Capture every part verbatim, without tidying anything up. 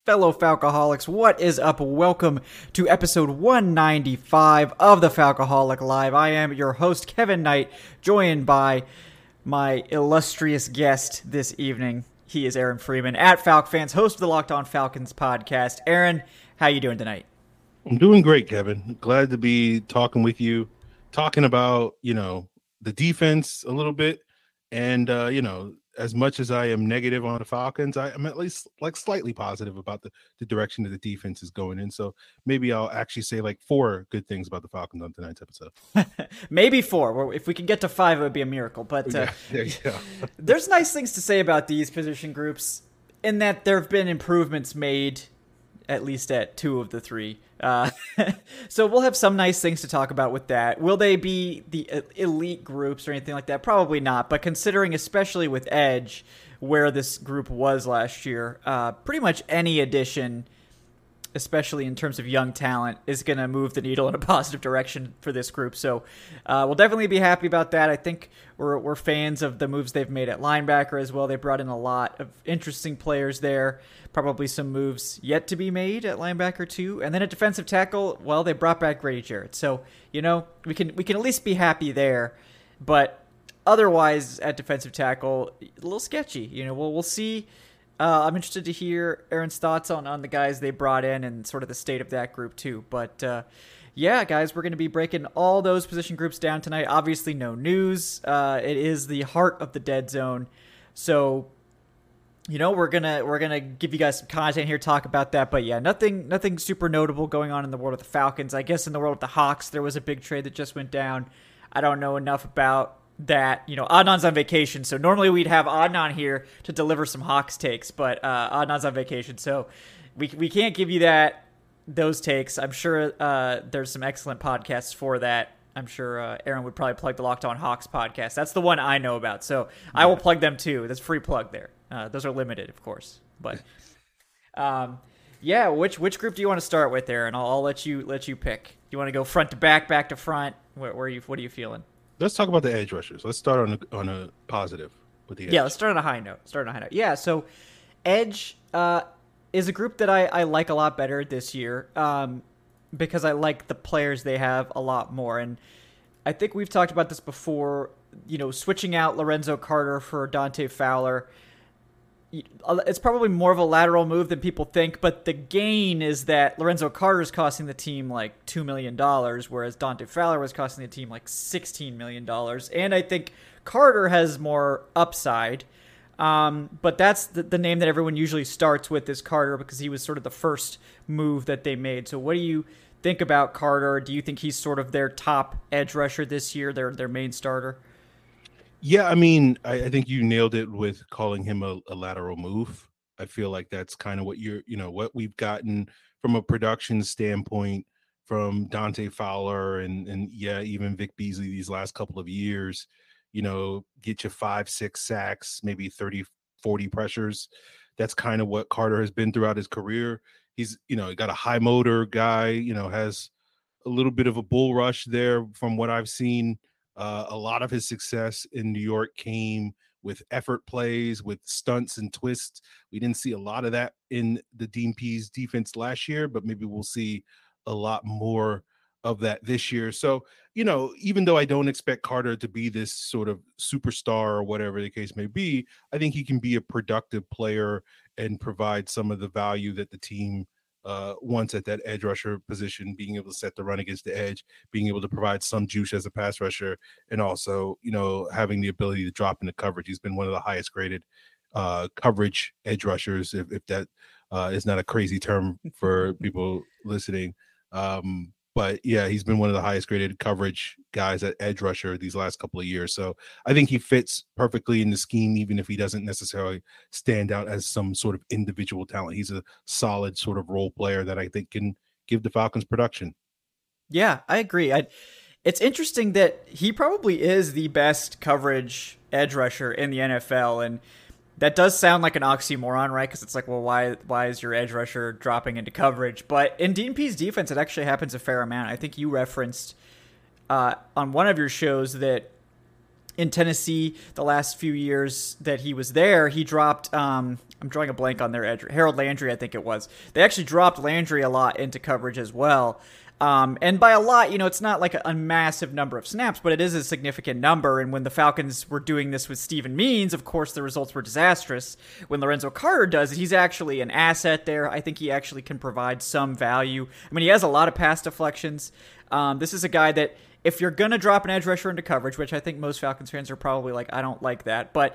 Fellow Falcoholics, what is up? Welcome to episode one ninety-five of the Falcoholic Live. I am your host, Kevin Knight, joined by my illustrious guest this evening. He is Aaron Freeman, at FalcFans, host of the Locked On Falcons podcast. Aaron, how you doing tonight? I'm doing great, Kevin. Glad to be talking with you, talking about, you know, the defense a little bit. And, uh, you know, as much as I am negative on the Falcons, I am at least like slightly positive about the, the direction that the defense is going in. So maybe I'll actually say like four good things about the Falcons on tonight's episode. Maybe four. If we can get to five, it would be a miracle. But uh, yeah, there you go. There's nice things to say about these position groups in that there have been improvements made, at least at two of the three. Uh, so we'll have some nice things to talk about with that. Will they be the elite groups or anything like that? Probably not. But considering, especially with Edge, where this group was last year, uh, pretty much any addition, especially in terms of young talent, is going to move the needle in a positive direction for this group. So uh, we'll definitely be happy about that. I think we're we're fans of the moves they've made at linebacker as well. They brought in a lot of interesting players there. Probably some moves yet to be made at linebacker too. And then at defensive tackle, well, they brought back Grady Jarrett. So, you know, we can we can at least be happy there. But otherwise, at defensive tackle, a little sketchy. You know, we'll, we'll see. Uh, I'm interested to hear Aaron's thoughts on, on the guys they brought in and sort of the state of that group too. But uh, yeah, guys, we're going to be breaking all those position groups down tonight. Obviously, no news. Uh, it is the heart of the dead zone. So, you know, we're gonna we're gonna give you guys some content here, talk about that. But yeah, nothing nothing super notable going on in the world of the Falcons. I guess in the world of the Hawks, there was a big trade that just went down. I don't know enough about that. You know, Adnan's on vacation, so normally we'd have Adnan here to deliver some Hawks takes, but uh, Adnan's on vacation, so we we can't give you that those takes. I'm sure uh, there's some excellent podcasts for that. I'm sure uh, Aaron would probably plug the Locked On Hawks podcast. That's the one I know about, so I will plug them too. That's a free plug there. Uh, those are limited, of course, but um, yeah. Which which group do you want to start with, Aaron? I'll, I'll let you let you pick. You want to go front to back, back to front? Where, where are you? What are you feeling? Let's talk about the edge rushers. Let's start on a, on a positive with the edge. Yeah, let's start on a high note. Start on a high note. Yeah, so edge uh, is a group that I, I like a lot better this year um, because I like the players they have a lot more. And I think we've talked about this before, you know, switching out Lorenzo Carter for Dante Fowler. It's probably more of a lateral move than people think, but the gain is that Lorenzo Carter is costing the team like two million dollars, whereas Dante Fowler was costing the team like sixteen million dollars. And I think Carter has more upside, um, but that's the, the name that everyone usually starts with is Carter because he was sort of the first move that they made. So what do you think about Carter? Do you think he's sort of their top edge rusher this year, their their main starter? Yeah, I mean, I, I think you nailed it with calling him a, a lateral move. I feel like that's kind of what you're, you know, what we've gotten from a production standpoint from Dante Fowler and, and yeah, even Vic Beasley these last couple of years, you know, get you five, six sacks, maybe thirty, forty pressures. That's kind of what Carter has been throughout his career. He's, you know, got a high motor guy, you know, has a little bit of a bull rush there from what I've seen. Uh, a lot of his success in New York came with effort plays, with stunts and twists. We didn't see a lot of that in the D P's defense last year, but maybe we'll see a lot more of that this year. So, you know, even though I don't expect Carter to be this sort of superstar or whatever the case may be, I think he can be a productive player and provide some of the value that the team Uh, once at that edge rusher position, being able to set the run against the edge, being able to provide some juice as a pass rusher, and also, you know, having the ability to drop into coverage. He's been one of the highest graded uh, coverage edge rushers, if, if that uh, is not a crazy term for people listening. Um, but yeah, he's been one of the highest graded coverage guys at edge rusher these last couple of years. So I think he fits perfectly in the scheme, even if he doesn't necessarily stand out as some sort of individual talent. He's a solid sort of role player that I think can give the Falcons production. Yeah, I agree. I, it's interesting that he probably is the best coverage edge rusher in the N F L. And that does sound like an oxymoron, right? Because it's like, well, why why is your edge rusher dropping into coverage? But in D P's defense, it actually happens a fair amount. I think you referenced uh, on one of your shows that in Tennessee, the last few years that he was there, he dropped, um, I'm drawing a blank on their edge. Harold Landry, I think it was. They actually dropped Landry a lot into coverage as well. Um, and by a lot, you know, it's not like a, a massive number of snaps, but it is a significant number. And when the Falcons were doing this with Steven Means, of course, the results were disastrous. When Lorenzo Carter does it, he's actually an asset there. I think he actually can provide some value. I mean, he has a lot of pass deflections. Um, this is a guy that if you're going to drop an edge rusher into coverage, which I think most Falcons fans are probably like, I don't like that, but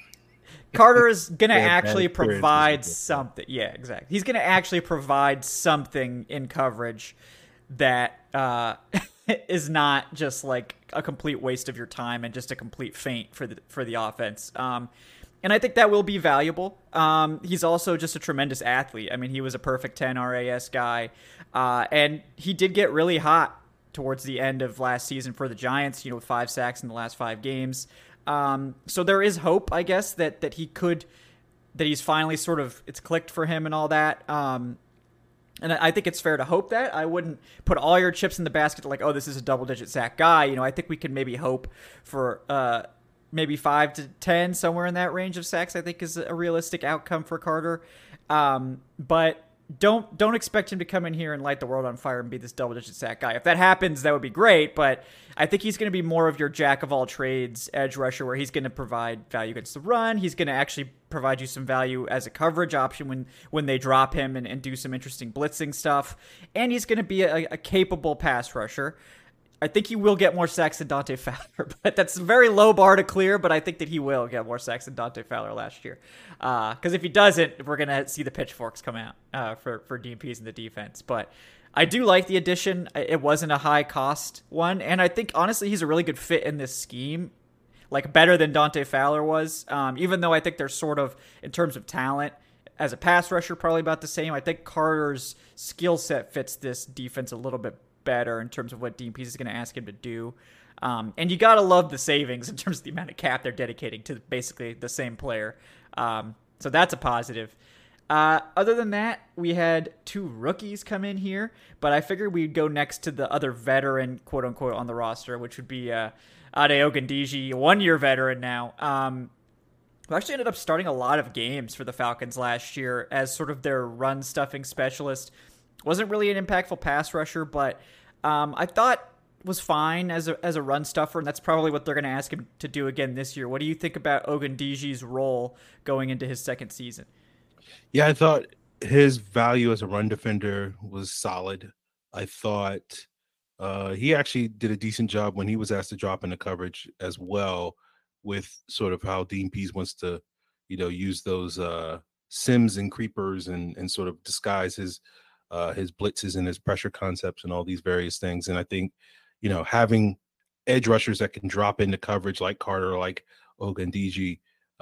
Carter is going to actually provide something. Yeah, exactly. He's going to actually provide something in coverage that uh, is not just like a complete waste of your time and just a complete feint for the for the offense. Um, and I think that will be valuable. Um, he's also just a tremendous athlete. I mean, he was a perfect ten R A S guy, uh, and he did get really hot towards the end of last season for the Giants. You know, with five sacks in the last five games. Um, so there is hope, I guess, that that he could, that he's finally sort of it's clicked for him and all that. Um, And I think it's fair to hope that. I wouldn't put all your chips in the basket like, oh, this is a double-digit sack guy. You know, I think we can maybe hope for uh, maybe five to ten, somewhere in that range of sacks, I think is a realistic outcome for Carter. Um, but don't don't expect him to come in here and light the world on fire and be this double-digit sack guy. If that happens, that would be great, but I think he's going to be more of your jack-of-all-trades edge rusher where he's going to provide value against the run. He's going to actually provide you some value as a coverage option when, when they drop him and, and do some interesting blitzing stuff. And he's going to be a, a capable pass rusher. I think he will get more sacks than Dante Fowler, but that's a very low bar to clear, but I think that he will get more sacks than Dante Fowler last year. Because uh, if he doesn't, we're going to see the pitchforks come out uh, for, for D M Ps in the defense. But I do like the addition. It wasn't a high-cost one, and I think, honestly, he's a really good fit in this scheme, like better than Dante Fowler was, um, even though I think they're sort of, in terms of talent, as a pass rusher, probably about the same. I think Carter's skill set fits this defense a little bit better in terms of what D M Ps is going to ask him to do. Um, and you got to love the savings in terms of the amount of cap they're dedicating to basically the same player. Um, so that's a positive. Uh, other than that, we had two rookies come in here, but I figured we'd go next to the other veteran, quote unquote, on the roster, which would be uh, Ade Ogundeji, a one-year veteran now. Um, who actually ended up starting a lot of games for the Falcons last year as sort of their run-stuffing specialist. Wasn't really an impactful pass rusher, but um, I thought was fine as a as a run stuffer, and that's probably what they're going to ask him to do again this year. What do you think about Ogundeji's role going into his second season? Yeah, I thought his value as a run defender was solid. I thought uh, he actually did a decent job when he was asked to drop into coverage as well, with sort of how D M Ps wants to, you know, use those uh, sims and creepers and and sort of disguise his uh, his blitzes and his pressure concepts and all these various things. And I think, you know, having edge rushers that can drop into coverage like Carter, like Ogundeji,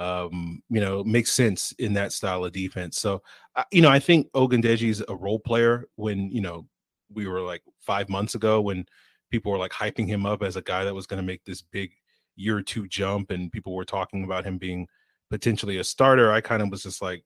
um, you know, makes sense in that style of defense. So, uh, you know, I think Ogundeji is a role player. When, you know, we were like five months ago when people were like hyping him up as a guy that was going to make this big year or two jump, and people were talking about him being potentially a starter, I kind of was just like,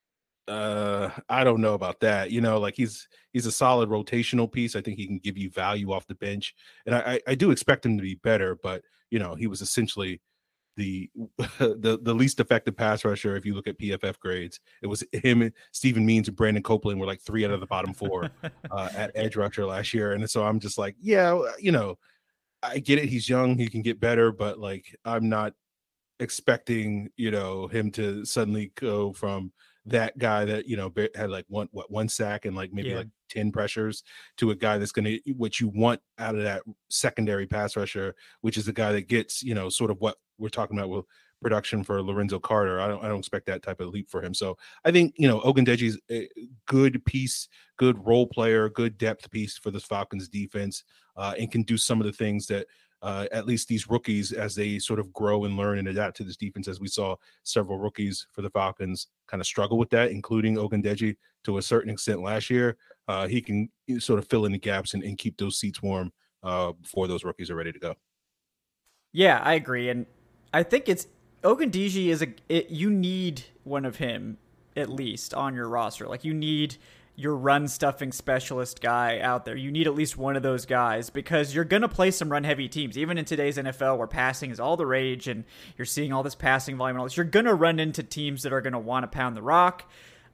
uh I don't know about that. You know, like he's he's a solid rotational piece. I think he can give you value off the bench, and I I, I do expect him to be better, but you know, he was essentially the the the least effective pass rusher. If you look at P F F grades, it was him, Steven Means, and Brandon Copeland were like three out of the bottom four uh at edge rusher last year. And so I'm just like, yeah, you know, I get it, he's young, he can get better, but like I'm not expecting, you know, him to suddenly go from that guy that, you know, had like one what one sack and like maybe yeah. like ten pressures to a guy that's going to what you want out of that secondary pass rusher, which is the guy that gets, you know, sort of what we're talking about with production for Lorenzo Carter. I don't I don't expect that type of leap for him. So I think, you know, Ogundeji's a good piece, good role player, good depth piece for the Falcons defense, uh, and can do some of the things that Uh, at least these rookies, as they sort of grow and learn and adapt to this defense, as we saw several rookies for the Falcons kind of struggle with that, including Ogundeji to a certain extent last year. Uh, he can sort of fill in the gaps and, and keep those seats warm uh, before those rookies are ready to go. Yeah, I agree. And I think it's Ogundeji is a, it, you need one of him at least on your roster. Like you need your run stuffing specialist guy out there. You need at least one of those guys because you're going to play some run heavy teams. Even in today's N F L where passing is all the rage and you're seeing all this passing volume and all this, you're going to run into teams that are going to want to pound the rock.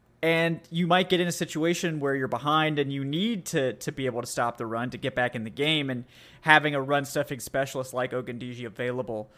And you might get in a situation where you're behind and you need to to be able to stop the run to get back in the game. And having a run stuffing specialist like Ogundeji available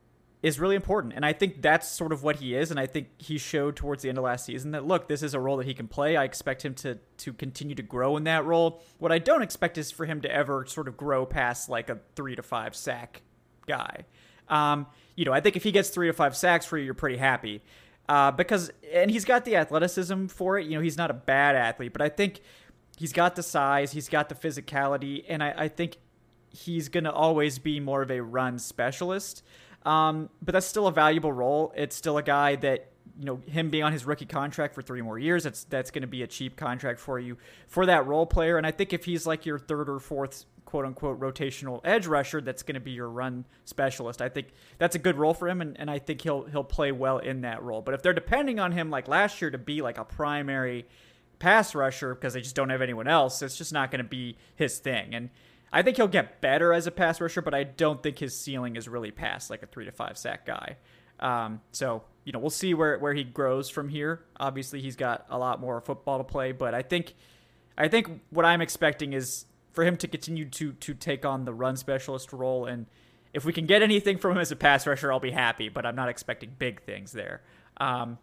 is really important. And I think that's sort of what he is. And I think he showed towards the end of last season that, look, this is a role that he can play. I expect him to to continue to grow in that role. What I don't expect is for him to ever sort of grow past like a three to five sack guy. Um, you know, I think if he gets three to five sacks for you, you're pretty happy. Uh, because, and he's got the athleticism for it. You know, he's not a bad athlete, but I think he's got the size, he's got the physicality, and I, I think he's going to always be more of a run specialist. Um, but that's still a valuable role. It's still a guy that, you know, him being on his rookie contract for three more years, that's that's going to be a cheap contract for you for that role player. And I think if he's like your third or fourth quote unquote rotational edge rusher, that's going to be your run specialist. I think that's a good role for him, and, and I think he'll he'll play well in that role. But if they're depending on him like last year to be like a primary pass rusher because they just don't have anyone else, it's just not going to be his thing. And I think he'll get better as a pass rusher, but I don't think his ceiling is really past like a three to five sack guy. Um, so, you know, we'll see where, where he grows from here. Obviously, he's got a lot more football to play, but I think I think what I'm expecting is for him to continue to to take on the run specialist role. And if we can get anything from him as a pass rusher, I'll be happy, but I'm not expecting big things there. Um,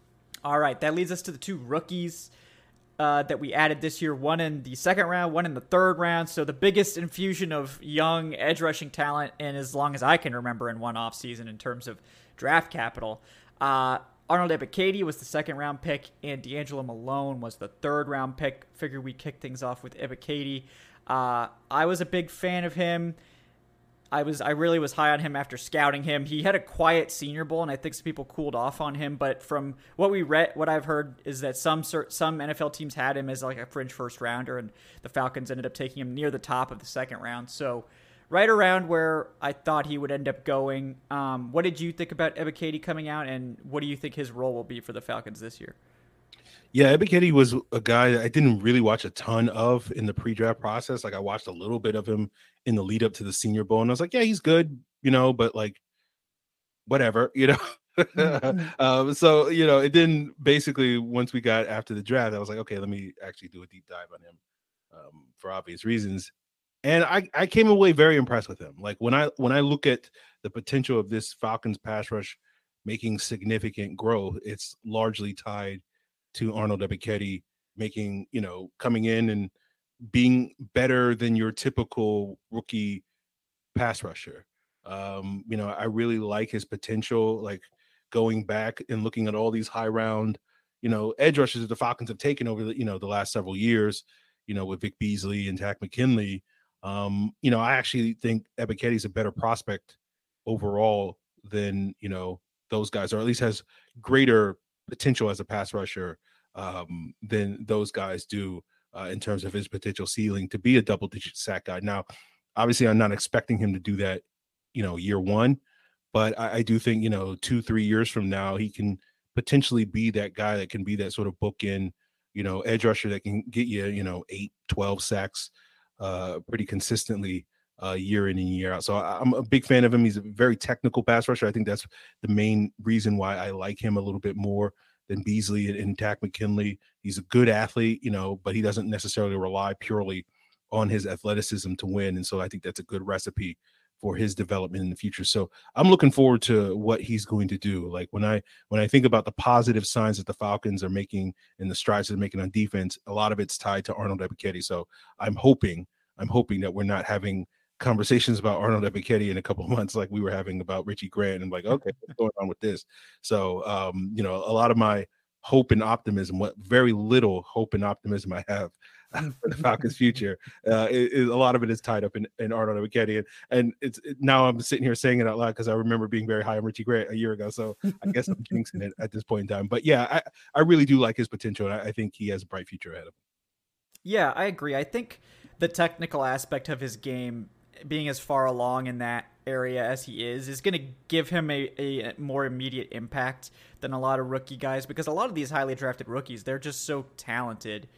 all right, that leads us to the two rookies Uh, that we added this year, one in the second round, one in the third round. So the biggest infusion of young edge rushing talent in as long as I can remember in one offseason in terms of draft capital. Uh, Arnold Ebiketie was the second round pick, and D'Angelo Malone was the third round pick. Figured we kick things off with Ebiketie. Uh, I was a big fan of him. I was I really was high on him after scouting him. He had a quiet Senior Bowl, and I think some people cooled off on him. But from what we read, what I've heard is that some some N F L teams had him as like a fringe first rounder, and the Falcons ended up taking him near the top of the second round. So right around where I thought he would end up going. Um, what did you think about Ebiketie coming out, and what do you think his role will be for the Falcons this year? Yeah, Ebiketie was a guy that I didn't really watch a ton of in the pre-draft process. Like I watched a little bit of him in the lead up to the Senior Bowl, and I was like, yeah, he's good, you know, but like whatever, you know. Mm-hmm. um, so, you know, it didn't basically once we got after the draft, I was like, okay, let me actually do a deep dive on him um, for obvious reasons. And I, I came away very impressed with him. Like when I when I look at the potential of this Falcons pass rush making significant growth, it's largely tied to Arnold Ebiketie making, you know, coming in and being better than your typical rookie pass rusher. Um, you know, I really like his potential, like going back and looking at all these high round, you know, edge rushers that the Falcons have taken over the, you know, the last several years, you know, with Vic Beasley and Takk McKinley. Um, you know, I actually think Ebiketie is a better prospect overall than, you know, those guys, or at least has greater potential as a pass rusher um, than those guys do uh, in terms of his potential ceiling to be a double digit sack guy. Now, obviously, I'm not expecting him to do that, you know, year one, but I, I do think, you know, two, three years from now, he can potentially be that guy that can be that sort of bookend, you know, edge rusher that can get you, you know, eight, twelve sacks uh, pretty consistently uh, year in and year out. So I, I'm a big fan of him. He's a very technical pass rusher. I think that's the main reason why I like him a little bit more than Beasley and, and Takk McKinley. He's a good athlete, you know, but he doesn't necessarily rely purely on his athleticism to win. And so I think that's a good recipe for his development in the future. So I'm looking forward to what he's going to do. Like when I when I think about the positive signs that the Falcons are making and the strides they're making on defense, a lot of it's tied to Arnold Ebiketie. So I'm hoping, I'm hoping that we're not having conversations about Arnold Ebiketie in a couple of months like we were having about Richie Grant and like, okay, what's going on with this? So um, you know, a lot of my hope and optimism, what very little hope and optimism I have for the Falcons' future, uh, is, is a lot of it is tied up in, in Arnold Ebiketie, and, and it's it, now I'm sitting here saying it out loud because I remember being very high on Richie Grant a year ago. So I guess I'm jinxing it at this point in time. But yeah, I, I really do like his potential, and I, I think he has a bright future ahead of him. Yeah, I agree. I think the technical aspect of his game, being as far along in that area as he is, is going to give him a, a more immediate impact than a lot of rookie guys, because a lot of these highly drafted rookies, they're just so talented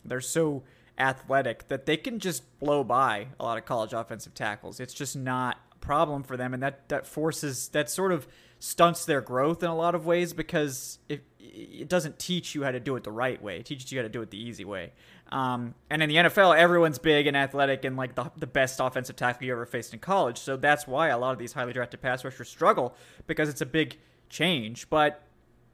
they're so athletic that they can just blow by a lot of college offensive tackles. It's just not a problem for them, and that that forces that sort of stunts their growth in a lot of ways because it it doesn't teach you how to do it the right way. It teaches you how to do it the easy way. Um, and in the N F L, everyone's big and athletic and like the, the best offensive tackle you ever faced in college. So that's why a lot of these highly drafted pass rushers struggle because it's a big change. But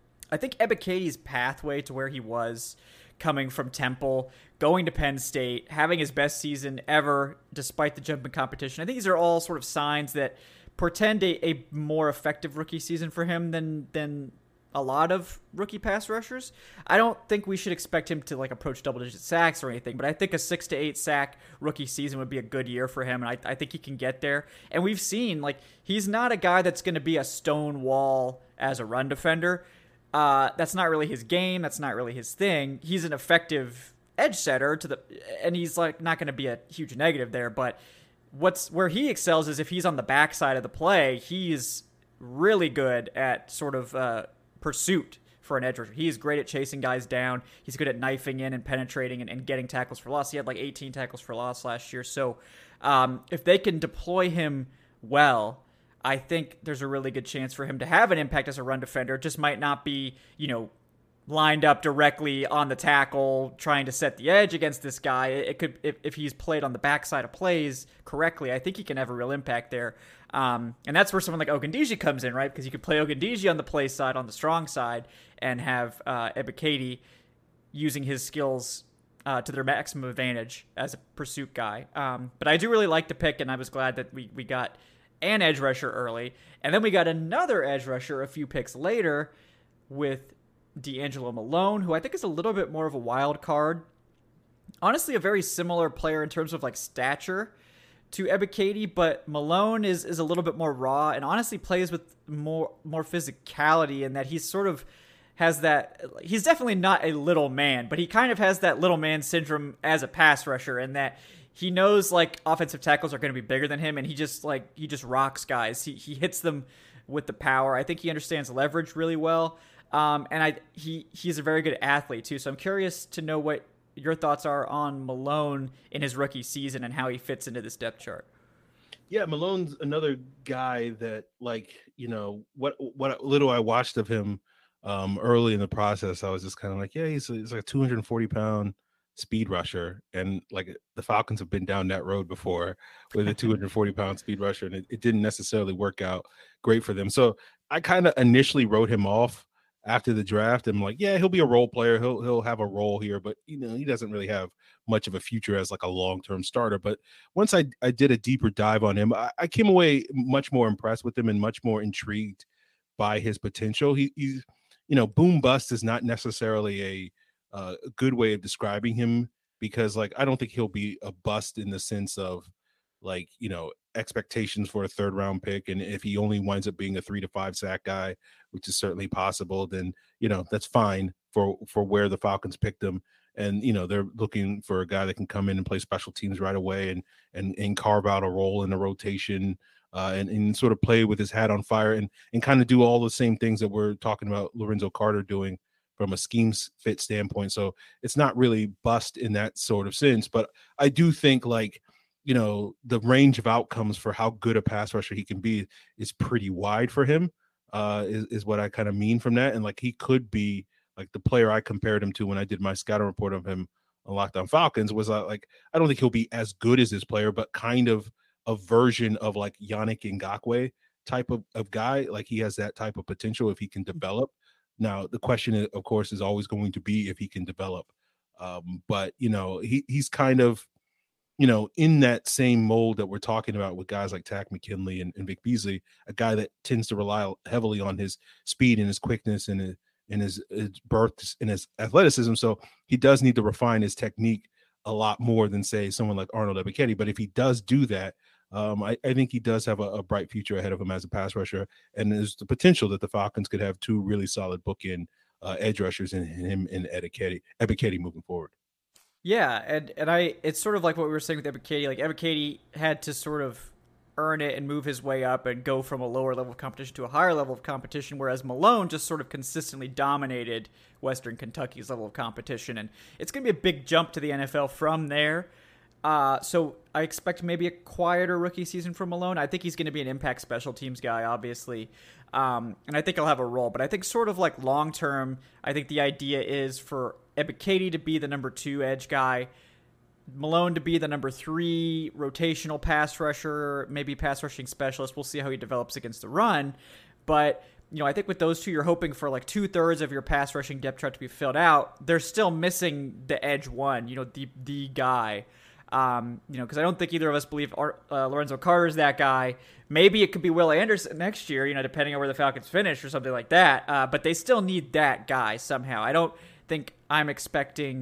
I think Ebiketie pathway to where he was coming from Temple, going to Penn State, having his best season ever despite the jump in competition, I think these are all sort of signs that portend a, a more effective rookie season for him than than a lot of rookie pass rushers. I don't think we should expect him to like approach double digit sacks or anything, but I think a six to eight sack rookie season would be a good year for him, and I, I think he can get there. And we've seen like he's not a guy that's going to be a stone wall as a run defender. Uh, that's not really his game. That's not really his thing. He's an effective edge setter to the, and he's like not going to be a huge negative there. But what's where he excels is if he's on the backside of the play, he's really good at sort of uh, pursuit for an edge rusher. He is great at chasing guys down. He's good at knifing in and penetrating and, and getting tackles for loss. He had like eighteen tackles for loss last year. So um, if they can deploy him well, I think there's a really good chance for him to have an impact as a run defender. It just might not be, you know, lined up directly on the tackle trying to set the edge against this guy. It could, if, if he's played on the backside of plays correctly, I think he can have a real impact there. Um, and that's where someone like Ogundeji comes in, right? Because you could play Ogundeji on the play side, on the strong side, and have uh, Ebiketie using his skills uh, to their maximum advantage as a pursuit guy. Um, but I do really like the pick, and I was glad that we, we got an edge rusher early. And then we got another edge rusher a few picks later with D'Angelo Malone, who I think is a little bit more of a wild card. Honestly, a very similar player in terms of like stature to Ebiketie, but Malone is is a little bit more raw and honestly plays with more more physicality in that he's sort of has that, he's definitely not a little man, but he kind of has that little man syndrome as a pass rusher, and that he knows like offensive tackles are going to be bigger than him, and he just like he just rocks guys. He he hits them with the power. I think he understands leverage really well. Um, and I he he's a very good athlete too. So I'm curious to know what your thoughts are on Malone in his rookie season and how he fits into this depth chart. Yeah, Malone's another guy that, like, you know, what what little I watched of him um, early in the process, I was just kind of like, yeah, he's, he's like a two hundred forty pound speed rusher, and like the Falcons have been down that road before with a two hundred forty pound speed rusher, and it, it didn't necessarily work out great for them. So I kind of initially wrote him off after the draft. I'm like, yeah, he'll be a role player. He'll he'll have a role here, but you know, he doesn't really have much of a future as like a long-term starter. But once I, I did a deeper dive on him, I, I came away much more impressed with him and much more intrigued by his potential. He, he's, you know, boom bust is not necessarily a, uh, a good way of describing him, because like I don't think he'll be a bust in the sense of like, you know, expectations for a third round pick. And if he only winds up being a three to five sack guy, which is certainly possible, then, you know, that's fine for, for where the Falcons picked him. And, you know, they're looking for a guy that can come in and play special teams right away and, and, and carve out a role in the rotation uh, and, and sort of play with his hat on fire and, and kind of do all the same things that we're talking about Lorenzo Carter doing from a scheme fit standpoint. So it's not really bust in that sort of sense, but I do think like, you know, the range of outcomes for how good a pass rusher he can be is pretty wide for him, uh, is, is what I kind of mean from that. And like, he could be like the player I compared him to when I did my scouting report of him on Locked On Falcons was uh, like, I don't think he'll be as good as this player, but kind of a version of like Yannick Ngakoue type of, of guy. Like he has that type of potential if he can develop. Now, the question, of course, is always going to be if he can develop. Um, but, you know, he he's kind of, you know, in that same mold that we're talking about with guys like Takk McKinley and, and Vic Beasley, a guy that tends to rely heavily on his speed and his quickness and his, and his, his birth and his athleticism. So he does need to refine his technique a lot more than, say, someone like Arnold Ebiketie. But if he does do that, um, I, I think he does have a, a bright future ahead of him as a pass rusher. And there's the potential that the Falcons could have two really solid bookend uh, edge rushers in him and Ebiketie, Ebiketie moving forward. Yeah, and, and I it's sort of like what we were saying with Ebiketie. Like Ebiketie had to sort of earn it and move his way up and go from a lower level of competition to a higher level of competition, whereas Malone just sort of consistently dominated Western Kentucky's level of competition. And it's going to be a big jump to the N F L from there. Uh, so I expect maybe a quieter rookie season from Malone. I think he's going to be an impact special teams guy, obviously. Um, and I think he'll have a role. But I think sort of like long term, I think the idea is for Ebiketie to be the number two edge guy, Malone to be the number three rotational pass rusher, maybe pass rushing specialist. We'll see how he develops against the run. But, you know, I think with those two, you're hoping for like two thirds of your pass rushing depth chart to be filled out. They're still missing the edge one, you know, the, the guy. Um, you know, because I don't think either of us believe Art, uh, Lorenzo Carter is that guy. Maybe it could be Will Anderson next year, you know, depending on where the Falcons finish or something like that. Uh, but they still need that guy somehow. I don't think I'm expecting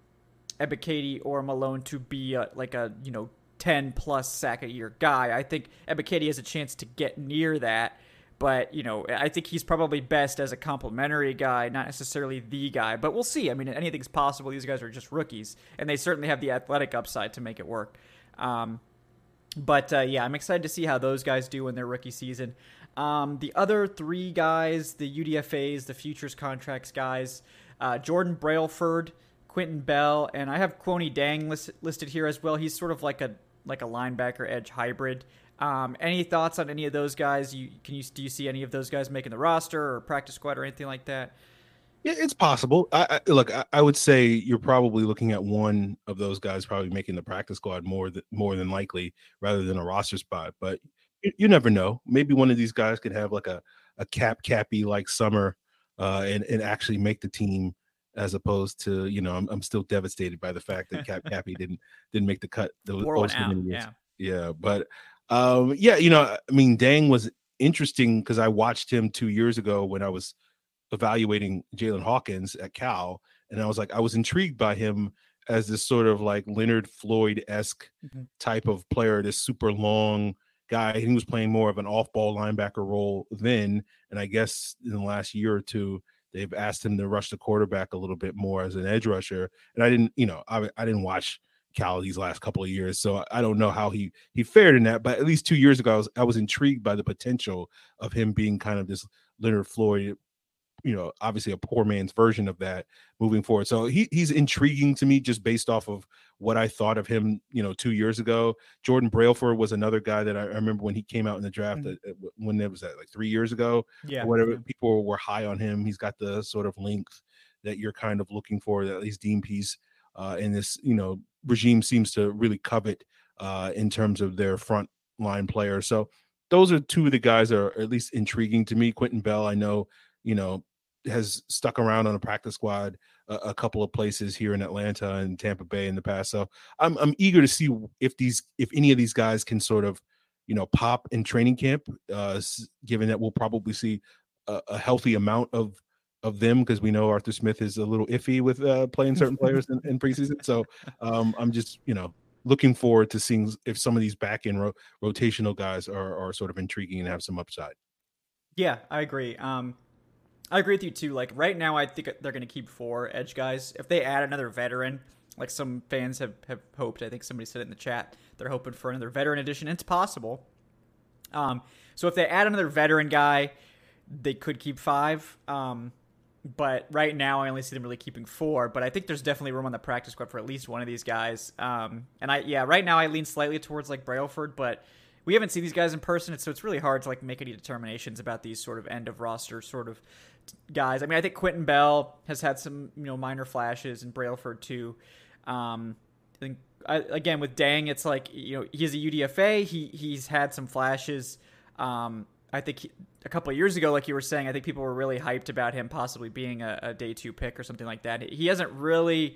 Ebiketie or Malone to be a, like a, you know, ten plus sack a year guy. I think Ebiketie has a chance to get near that. But, you know, I think he's probably best as a complimentary guy, not necessarily the guy. But we'll see. I mean, anything's possible. These guys are just rookies, and they certainly have the athletic upside to make it work. Um, but, uh, yeah, I'm excited to see how those guys do in their rookie season. Um, the other three guys, the U D F As, the futures contracts guys, uh, Jordan Brailford, Quentin Bell, and I have Kwoni Dang list, listed here as well. He's sort of like a like a linebacker edge hybrid. Um, any thoughts on any of those guys? You can you do you see any of those guys making the roster or practice squad or anything like that? Yeah, it's possible. I, I look. I, I would say you're probably looking at one of those guys probably making the practice squad more than more than likely, rather than a roster spot. But you, you never know. Maybe one of these guys could have like a a cap cappy like summer, uh, and and actually make the team. As opposed to, you know, I'm I'm still devastated by the fact that Cap Cappy didn't didn't make the cut. Those one out, yeah, yeah, but um, yeah, you know, I mean, Dang was interesting because I watched him two years ago when I was evaluating Jalen Hawkins at Cal, and I was like, I was intrigued by him as this sort of like Leonard Floyd-esque mm-hmm. type of player, this super long guy. He was playing more of an off-ball linebacker role then, and I guess in the last year or two. They've asked him to rush the quarterback a little bit more as an edge rusher. And I didn't, you know, I, I didn't watch Cal these last couple of years, so I don't know how he he fared in that. But at least two years ago, I was I was intrigued by the potential of him being kind of this Leonard Floyd, you know, obviously a poor man's version of that moving forward. So he he's intriguing to me just based off of what I thought of him, you know, two years ago. Jordan Brailford was another guy that I, I remember when he came out in the draft, mm-hmm. uh, when it was that like three years ago, yeah, or whatever. Yeah. People were high on him. He's got the sort of length that you're kind of looking for, that at least Dean Pease uh, in this, you know, regime seems to really covet uh, in terms of their front line players. So those are two of the guys that are at least intriguing to me. Quentin Bell, I know, you know, has stuck around on a practice squad a, a couple of places here in Atlanta and Tampa Bay in the past. So I'm I'm eager to see if these if any of these guys can sort of, you know, pop in training camp, uh, given that we'll probably see a, a healthy amount of of them, because we know Arthur Smith is a little iffy with uh, playing certain players in, in preseason. So um, I'm just, you know, looking forward to seeing if some of these back end ro- rotational guys are are sort of intriguing and have some upside. Yeah, I agree. Um, I agree with you too. Like right now, I think they're going to keep four edge guys. If they add another veteran, like some fans have, have hoped, I think somebody said it in the chat, they're hoping for another veteran addition. It's possible. Um, so if they add another veteran guy, they could keep five. Um, but right now, I only see them really keeping four. But I think there's definitely room on the practice squad for at least one of these guys. Um, and I, yeah, right now I lean slightly towards like Brailford, but we haven't seen these guys in person, so it's really hard to like make any determinations about these sort of end of roster sort of guys. I mean, I think Quentin Bell has had some, you know, minor flashes, and Brailford too. Um, I think I, again with Dang, it's like, you know, he's a U D F A. He he's had some flashes. Um, I think he, a couple of years ago, like you were saying, I think people were really hyped about him possibly being a, a day two pick or something like that. He hasn't really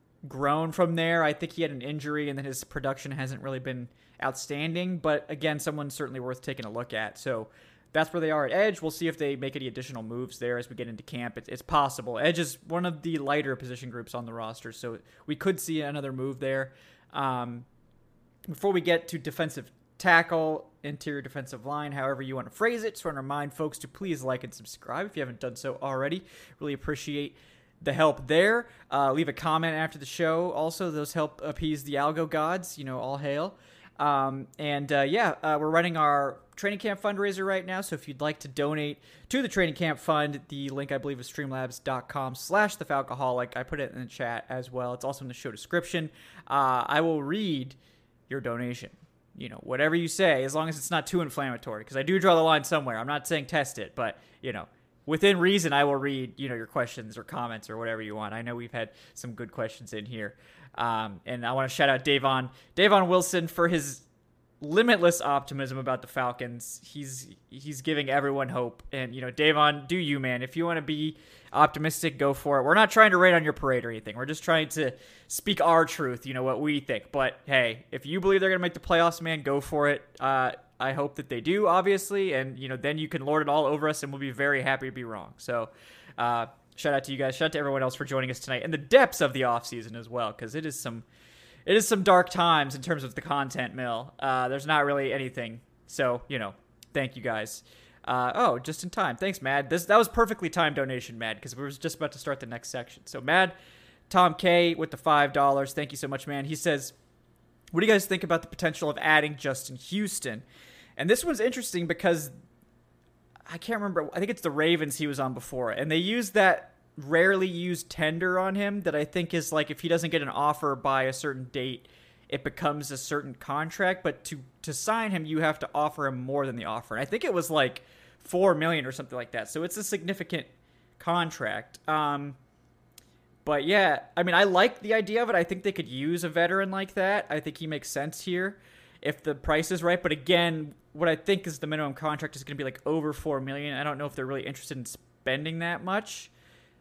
grown from there. I think he had an injury, and then his production hasn't really been outstanding. But again, someone certainly worth taking a look at. So that's where they are at edge. We'll see if they make any additional moves there as we get into camp. It's, it's possible. Edge is one of the lighter position groups on the roster, so we could see another move there. Um, before we get to defensive tackle, interior defensive line, however you want to phrase it, just want to remind folks to please like and subscribe if you haven't done so already. Really appreciate the help there. Uh, leave a comment after the show. Also, those help appease the algo gods. You know, all hail. Um, and uh, yeah, uh, we're running our training camp fundraiser right now. So if you'd like to donate to the training camp fund, the link I believe is streamlabs.com slash the Falcoholic. I put it in the chat as well. It's also in the show description. Uh, I will read your donation. You know, whatever you say, as long as it's not too inflammatory, because I do draw the line somewhere. I'm not saying test it, but, you know, within reason, I will read, you know, your questions or comments or whatever you want. I know we've had some good questions in here. Um, and I want to shout out Davon, Davon Wilson for his limitless optimism about the Falcons. He's he's giving everyone hope. And, you know, Davon, do you, man. If you want to be optimistic, go for it. We're not trying to rain on your parade or anything. We're just trying to speak our truth, you know, what we think. But, hey, if you believe they're going to make the playoffs, man, go for it. Uh, I hope that they do, obviously. And, you know, then you can lord it all over us, and we'll be very happy to be wrong. So, uh, shout out to you guys. Shout out to everyone else for joining us tonight in the depths of the offseason as well, because it is some it is some dark times in terms of the content mill. Uh, there's not really anything. So, you know, thank you guys. Uh, oh, just in time. Thanks, Mad. This that was perfectly timed donation, Mad, because we were just about to start the next section. So, Mad, Tom K with the five dollars. Thank you so much, man. He says, what do you guys think about the potential of adding Justin Houston? And this one's interesting because I can't remember. I think it's the Ravens he was on before. And they used that rarely used tender on him that I think is like if he doesn't get an offer by a certain date, it becomes a certain contract. But to, to sign him, you have to offer him more than the offer. And I think it was like four million dollars or something like that. So it's a significant contract. Um, but yeah, I mean, I like the idea of it. I think they could use a veteran like that. I think he makes sense here if the price is right. But again, what I think is the minimum contract is going to be like over four million dollars. I don't know if they're really interested in spending that much,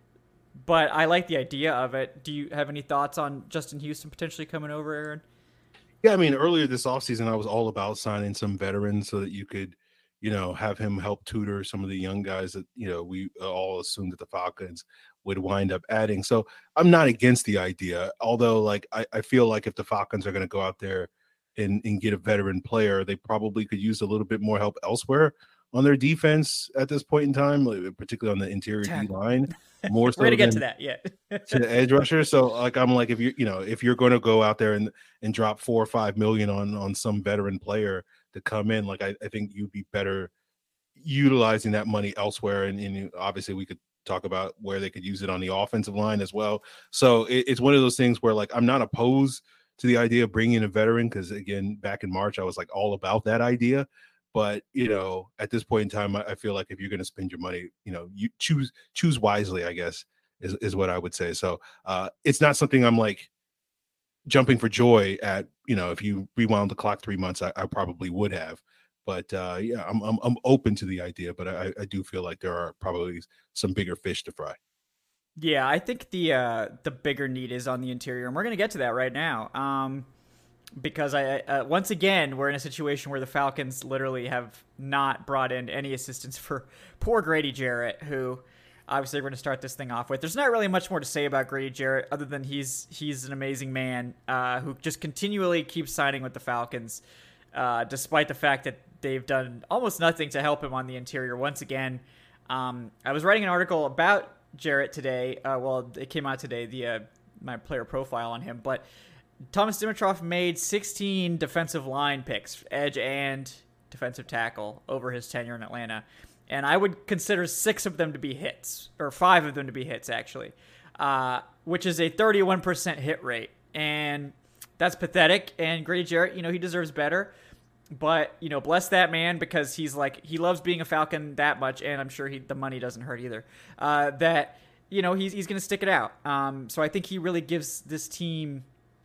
but I like the idea of it. Do you have any thoughts on Justin Houston potentially coming over, Aaron? Yeah, I mean, earlier this offseason, I was all about signing some veterans so that you could, you know, have him help tutor some of the young guys that, you know, we all assumed that the Falcons would wind up adding. So I'm not against the idea, although, like, I, I feel like if the Falcons are going to go out there and, and get a veteran player, they probably could use a little bit more help elsewhere on their defense at this point in time, particularly on the interior D line. More so we're gonna get than to that, yeah. to the edge rusher. So, like, I'm like, if you you know, if you're going to go out there and and drop four or five million on on some veteran player to come in, like, I, I think you'd be better utilizing that money elsewhere. And, and obviously, we could talk about where they could use it on the offensive line as well. So it, it's one of those things where, like, I'm not opposed to the idea of bringing in a veteran because, again, back in March, I was like all about that idea. But, you know, at this point in time, I, I feel like if you're going to spend your money, you know, you choose choose wisely, I guess, is, is what I would say. So uh, it's not something I'm like jumping for joy at. You know, if you rewound the clock three months, I, I probably would have. But uh, yeah, I'm, I'm I'm open to the idea, but I, I do feel like there are probably some bigger fish to fry. Yeah, I think the uh, the bigger need is on the interior, and we're going to get to that right now. Um, Because I uh, once again we're in a situation where the Falcons literally have not brought in any assistance for poor Grady Jarrett, who obviously we're going to start this thing off with. There's not really much more to say about Grady Jarrett other than he's he's an amazing man uh, who just continually keeps signing with the Falcons, uh, despite the fact that they've done almost nothing to help him on the interior. Once again, um, I was writing an article about Jarrett today. Uh, well, it came out today, the uh, my player profile on him, but Thomas Dimitroff made sixteen defensive line picks, edge and defensive tackle, over his tenure in Atlanta. And I would consider six of them to be hits, or five of them to be hits, actually, uh, which is a thirty-one percent hit rate. And that's pathetic. And Grady Jarrett, you know, he deserves better. But, you know, bless that man, because he's like, he loves being a Falcon that much, and I'm sure he the money doesn't hurt either, uh, that, you know, he's, he's going to stick it out. Um, so I think he really gives this team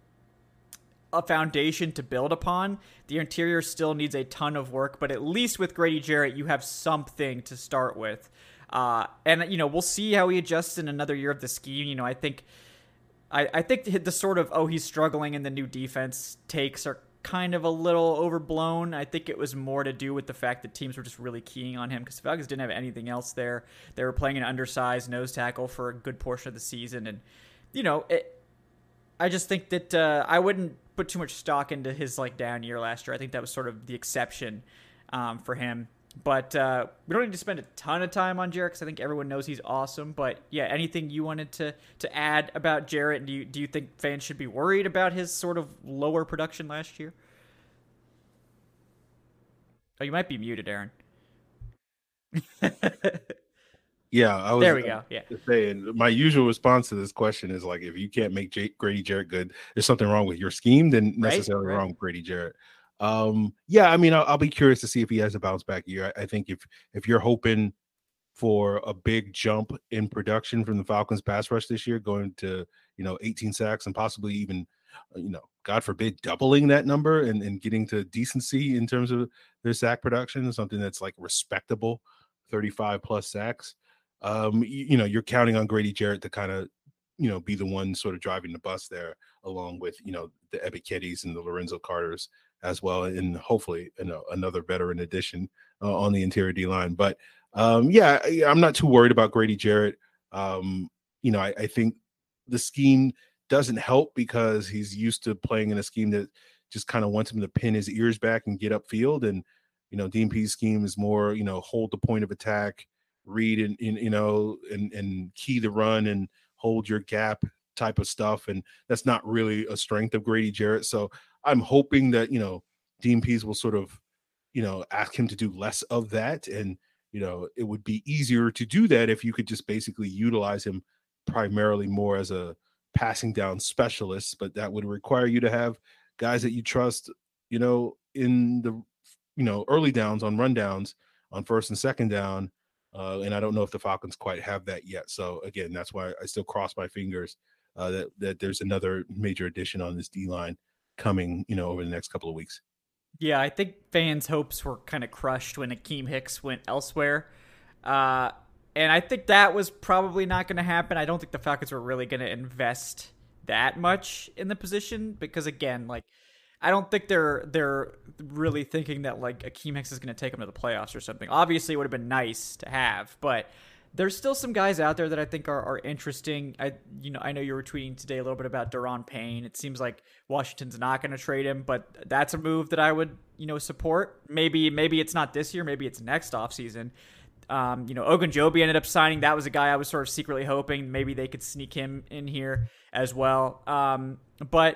a foundation to build upon. The interior still needs a ton of work, but at least with Grady Jarrett, you have something to start with. Uh, and, you know, we'll see how he adjusts in another year of the scheme. You know, I think, I, I think the sort of, oh, he's struggling in the new defense takes are kind of a little overblown. I think it was more to do with the fact that teams were just really keying on him because the Falcons didn't have anything else there. They were playing an undersized nose tackle for a good portion of the season. And, you know, it, I just think that uh, I wouldn't put too much stock into his like down year last year. I think that was sort of the exception um, for him. But uh, we don't need to spend a ton of time on Jarrett because I think everyone knows he's awesome. But yeah, anything you wanted to to add about Jarrett? Do you do you think fans should be worried about his sort of lower production last year? Oh, you might be muted, Aaron. Yeah, I was There we uh, go. Yeah. saying my usual response to this question is like, if you can't make J- Grady Jarrett good, there's something wrong with your scheme than Right. necessarily Right. wrong with Grady Jarrett. Um, yeah, I mean, I'll, I'll be curious to see if he has a bounce back year. I, I think if if you're hoping for a big jump in production from the Falcons pass rush this year, going to, you know, eighteen sacks and possibly even, uh, you know, God forbid, doubling that number and, and getting to decency in terms of their sack production, something that's like respectable, thirty-five plus sacks. Um, you, you know, you're counting on Grady Jarrett to kind of, you know, be the one sort of driving the bus there, along with, you know, the Ebikettis and the Lorenzo Carters as well, and hopefully, you know, another veteran addition uh, on the interior D line. But um, yeah, I, I'm not too worried about Grady Jarrett. Um, you know, I, I think the scheme doesn't help because he's used to playing in a scheme that just kind of wants him to pin his ears back and get upfield. And, you know, D M P's scheme is more, you know, hold the point of attack, read and, and you know, and, and key the run and hold your gap type of stuff. And that's not really a strength of Grady Jarrett. So I'm hoping that, you know, D M Ps will sort of, you know, ask him to do less of that. And, you know, it would be easier to do that if you could just basically utilize him primarily more as a passing down specialist, but that would require you to have guys that you trust, you know, in the, you know, early downs on rundowns on first and second down. Uh, and I don't know if the Falcons quite have that yet. So again, that's why I still cross my fingers uh, that, that there's another major addition on this D line coming, you know, over the next couple of weeks. Yeah, I think fans' hopes were kind of crushed when Akeem Hicks went elsewhere. Uh, and I think that was probably not going to happen. I don't think the Falcons were really going to invest that much in the position because, again, like, I don't think they're they're really thinking that like Akeem Hicks is going to take them to the playoffs or something. Obviously, it would have been nice to have, but there's still some guys out there that I think are, are interesting. I you know I know you were tweeting today a little bit about Daron Payne. It seems like Washington's not going to trade him, but that's a move that I would you know support. Maybe maybe it's not this year, maybe it's next offseason. Um, you know, Ogunjobi ended up signing. That was a guy I was sort of secretly hoping maybe they could sneak him in here as well. Um, but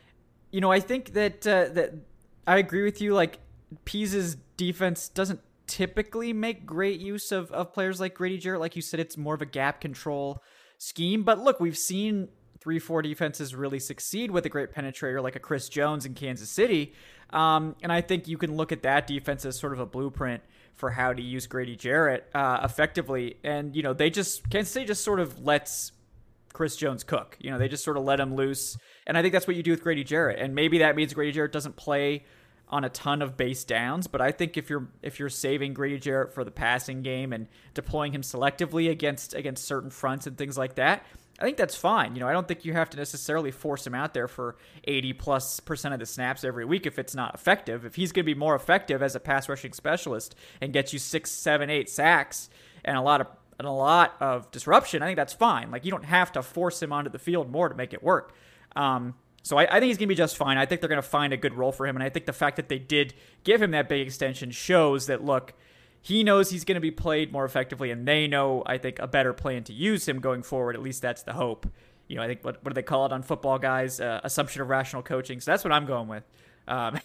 you know, I think that uh, that I agree with you. Like, Pease's defense doesn't typically make great use of, of players like Grady Jarrett. Like you said, it's more of a gap control scheme. But look, we've seen three four defenses really succeed with a great penetrator like a Chris Jones in Kansas City. Um, and I think you can look at that defense as sort of a blueprint for how to use Grady Jarrett uh, effectively. And, you know, they just, Kansas City just sort of lets Chris Jones cook. You know, they just sort of let him loose. And I think that's what you do with Grady Jarrett. And maybe that means Grady Jarrett doesn't play on a ton of base downs, but I think if you're if you're saving Grady Jarrett for the passing game and deploying him selectively against against certain fronts and things like that, I think that's fine. You know, I don't think you have to necessarily force him out there for eighty plus percent of the snaps every week if it's not effective. If he's going to be more effective as a pass rushing specialist and get you six, seven, eight sacks and a lot of and a lot of disruption, I think that's fine. Like, you don't have to force him onto the field more to make it work. Um, so I, I think he's going to be just fine. I think they're going to find a good role for him. And I think the fact that they did give him that big extension shows that, look, he knows he's going to be played more effectively, and they know, I think, a better plan to use him going forward. At least that's the hope. You know, I think, what, what do they call it on football, guys? Uh, assumption of rational coaching. So that's what I'm going with. Um,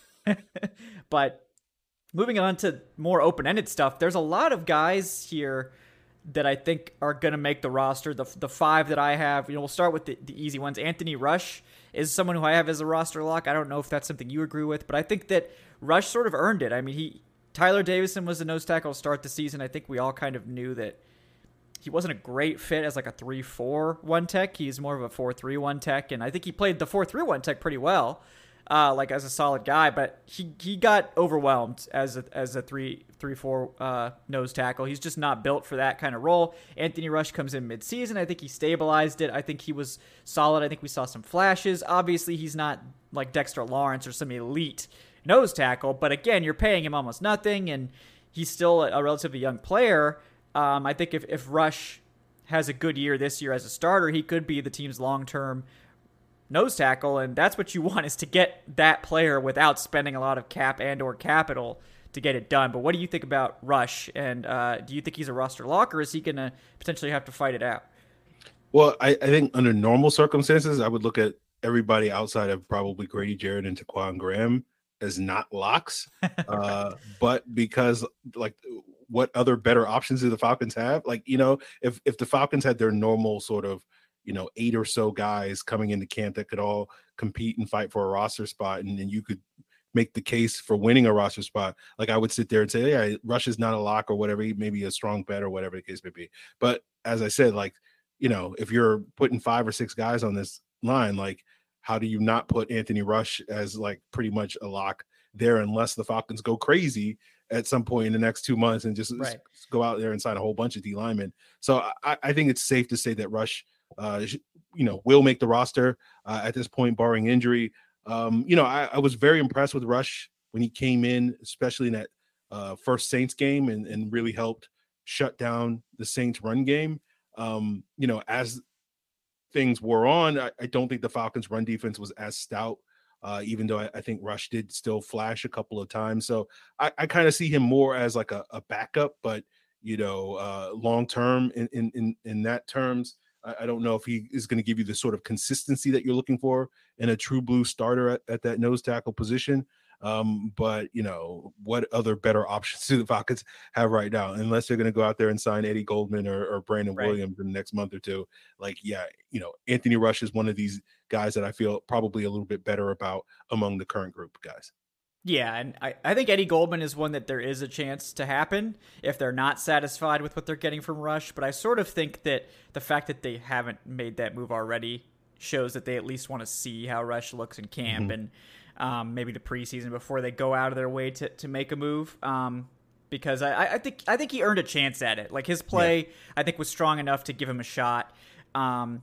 but moving on to more open-ended stuff, there's a lot of guys here that I think are going to make the roster. The the five that I have, you know, we'll start with the, the easy ones. Anthony Rush is someone who I have as a roster lock. I don't know if that's something you agree with, but I think that Rush sort of earned it. I mean, he Tyler Davison was the nose tackle to start the season. I think we all kind of knew that he wasn't a great fit as like a three four one tech. He's more of a four three one tech, and I think he played the four three one tech pretty well. Uh, like as a solid guy, but he, he got overwhelmed as a as a three three four uh, nose tackle. He's just not built for that kind of role. Anthony Rush comes in midseason. I think he stabilized it. I think he was solid. I think we saw some flashes. Obviously, he's not like Dexter Lawrence or some elite nose tackle, but again, you're paying him almost nothing, and he's still a, a relatively young player. Um, I think if if Rush has a good year this year as a starter, he could be the team's long term nose tackle, and that's what you want, is to get that player without spending a lot of cap and or capital to get it done. But what do you think about Rush, and uh, do you think he's a roster lock, or is he going to potentially have to fight it out? Well, I, I think under normal circumstances, I would look at everybody outside of probably Grady Jarrett and Taquan Graham as not locks, uh, but because like what other better options do the Falcons have? Like, you know, if if the Falcons had their normal sort of, you know, eight or so guys coming into camp that could all compete and fight for a roster spot, and then you could make the case for winning a roster spot, like I would sit there and say, yeah, Rush is not a lock or whatever, maybe a strong bet or whatever the case may be. But as I said, like, you know, if you're putting five or six guys on this line, like, how do you not put Anthony Rush as like pretty much a lock there, unless the Falcons go crazy at some point in the next two months and just Right. go out there and sign a whole bunch of D linemen. So I, I think it's safe to say that Rush, uh, you know, will make the roster uh, at this point, barring injury. Um, you know, I, I was very impressed with Rush when he came in, especially in that uh, first Saints game, and, and really helped shut down the Saints run game. Um, you know, as things wore on, I, I don't think the Falcons run defense was as stout, uh, even though I, I think Rush did still flash a couple of times. So I, I kind of see him more as like a, a backup, but, you know, uh, long-term in, in, in, in that terms, I, I don't know if he is going to give you the sort of consistency that you're looking for in a true blue starter at, at that nose tackle position. Um, but you know, what other better options do the Falcons have right now? Unless they're going to go out there and sign Eddie Goldman or, or Brandon Right. Williams in the next month or two. Like, yeah, you know, Anthony Rush is one of these guys that I feel probably a little bit better about among the current group of guys. Yeah, and I, I think Eddie Goldman is one that there is a chance to happen if they're not satisfied with what they're getting from Rush. But I sort of think that the fact that they haven't made that move already shows that they at least want to see how Rush looks in camp, mm-hmm. and um, maybe the preseason before they go out of their way to, to make a move. Um, because I, I think I think he earned a chance at it. Like his play, yeah. I think was strong enough to give him a shot. Um,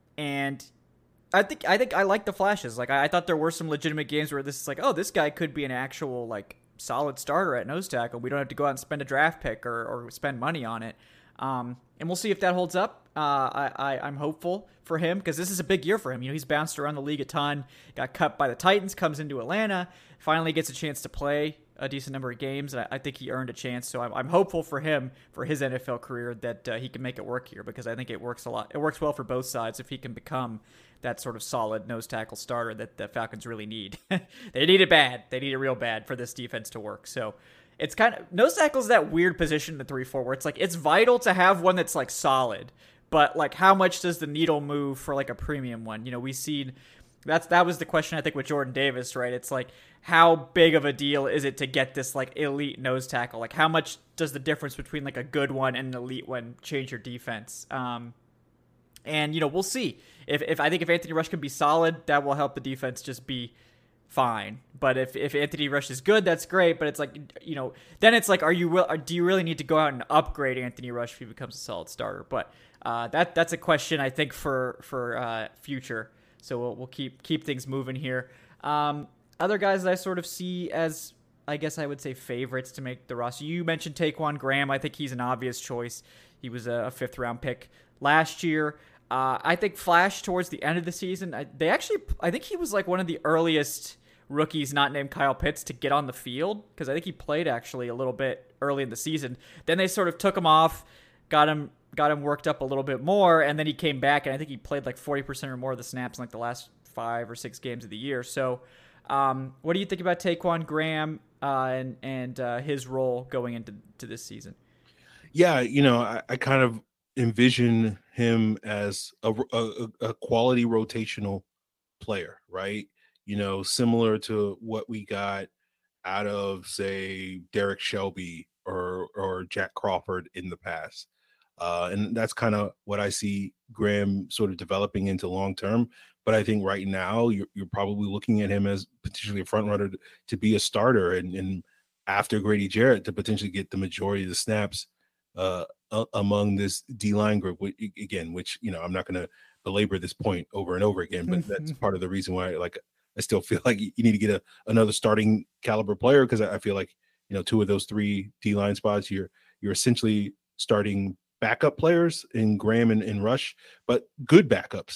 and I think I think I like the flashes. Like I, I thought there were some legitimate games where this is like, oh, this guy could be an actual like solid starter at nose tackle. We don't have to go out and spend a draft pick or, or spend money on it. Um, and we'll see if that holds up. Uh, I, I I'm hopeful for him because this is a big year for him. You know, he's bounced around the league a ton. Got cut by the Titans, comes into Atlanta, finally gets a chance to play a decent number of games, and I, I think he earned a chance. So I'm, I'm hopeful for him for his N F L career that uh, he can make it work here because I think it works a lot. It works well for both sides if he can become that sort of solid nose tackle starter that the Falcons really need. They need it bad. They need it real bad for this defense to work. So it's kind of nose tackle is that weird position in the three four where it's like it's vital to have one that's like solid, but like how much does the needle move for like a premium one? You know, we've seen that's that was the question I think with Jordan Davis, right? It's like how big of a deal is it to get this like elite nose tackle? Like how much does the difference between like a good one and an elite one change your defense? Um, and you know, we'll see. If if I think if Anthony Rush can be solid, that will help the defense just be fine. But if, if Anthony Rush is good, that's great. But it's like, you know, then it's like, are you will do you really need to go out and upgrade Anthony Rush if he becomes a solid starter? But uh, that that's a question I think for for uh, future. So we'll we'll keep keep things moving here. Um, other guys that I sort of see as, I guess I would say, favorites to make the roster. You mentioned Taquan Graham. I think he's an obvious choice. He was a fifth round pick last year. Uh, I think Flash towards the end of the season, I, they actually, I think he was like one of the earliest rookies not named Kyle Pitts to get on the field because I think he played actually a little bit early in the season. Then they sort of took him off, got him got him worked up a little bit more, and then he came back, and I think he played like forty percent or more of the snaps in like the last five or six games of the year. So um, what do you think about Taquan Graham uh, and, and uh, his role going into to this season? Yeah, you know, I, I kind of envision him as a, a, a quality rotational player, right? You know, similar to what we got out of, say, Derek Shelby or or Jack Crawford in the past. Uh, and that's kind of what I see Graham sort of developing into long term. But I think right now you're, you're probably looking at him as potentially a front runner to, to be a starter and, and after Grady Jarrett to potentially get the majority of the snaps uh, uh, among this D-line group. Which, again, which, you know, I'm not going to belabor this point over and over again, but that's part of the reason why, like, I still feel like you need to get a, another starting caliber player because I feel like, you know, two of those three D-line spots, you're you're essentially starting backup players in Graham and, and Rush, but good backups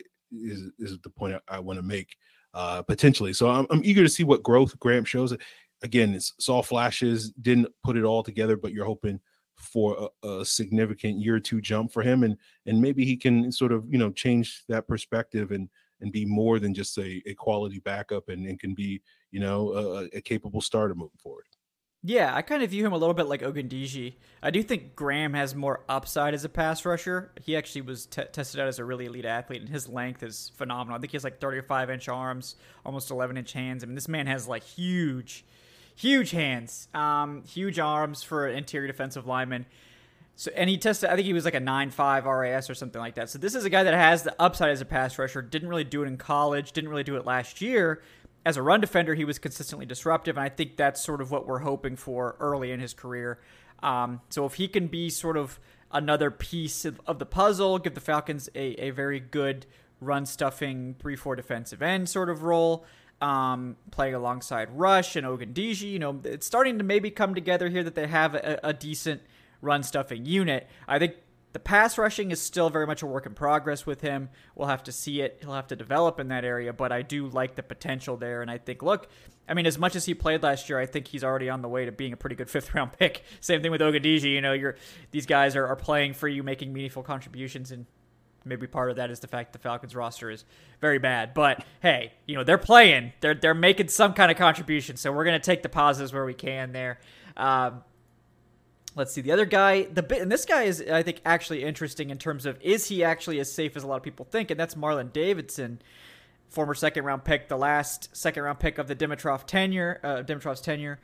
is, is the point I, I want to make uh, potentially. So I'm, I'm eager to see what growth Graham shows. Again, it's, it's all flashes, didn't put it all together, but you're hoping for a, a significant year or two jump for him, and and maybe he can sort of you know change that perspective and and be more than just a, a quality backup, and, and can be you know a, a capable starter moving forward. Yeah, I kind of view him a little bit like Ogundiji. I do think Graham has more upside as a pass rusher. He actually was t- tested out as a really elite athlete, and his length is phenomenal. I think he has like thirty-five inch arms, almost eleven inch hands. I mean, this man has like huge, huge hands, um, huge arms for an interior defensive lineman. So, and he tested, I think he was like a nine five R A S or something like that. So this is a guy that has the upside as a pass rusher. Didn't really do it in college, didn't really do it last year. As a run defender, he was consistently disruptive, and I think that's sort of what we're hoping for early in his career. Um, so if he can be sort of another piece of, of the puzzle, give the Falcons a, a very good run-stuffing three four defensive end sort of role, um, playing alongside Rush and Ogundiji, you know, it's starting to maybe come together here that they have a, a decent run-stuffing unit. I think the pass rushing is still very much a work in progress with him. We'll have to see it. He'll have to develop in that area, but I do like the potential there. And I think, look, I mean, as much as he played last year, I think he's already on the way to being a pretty good fifth round pick. Same thing with Ogundiji. You know, you're these guys are, are playing for you, making meaningful contributions, and maybe part of that is the fact the Falcons roster is very bad. But hey, you know, they're playing. They're they're making some kind of contribution. So we're gonna take the positives where we can there. Um, Let's see, the other guy, the bit, and this guy is, I think, actually interesting in terms of, is he actually as safe as a lot of people think? And that's Marlon Davidson, former second-round pick, the last second-round pick of the Dimitrov tenure, uh, Dimitrov's tenure.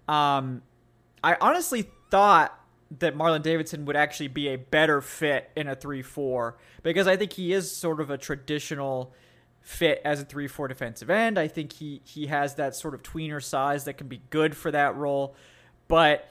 Um, I honestly thought that Marlon Davidson would actually be a better fit in a three four, because I think he is sort of a traditional fit as a three four defensive end. I think he, he has that sort of tweener size that can be good for that role. But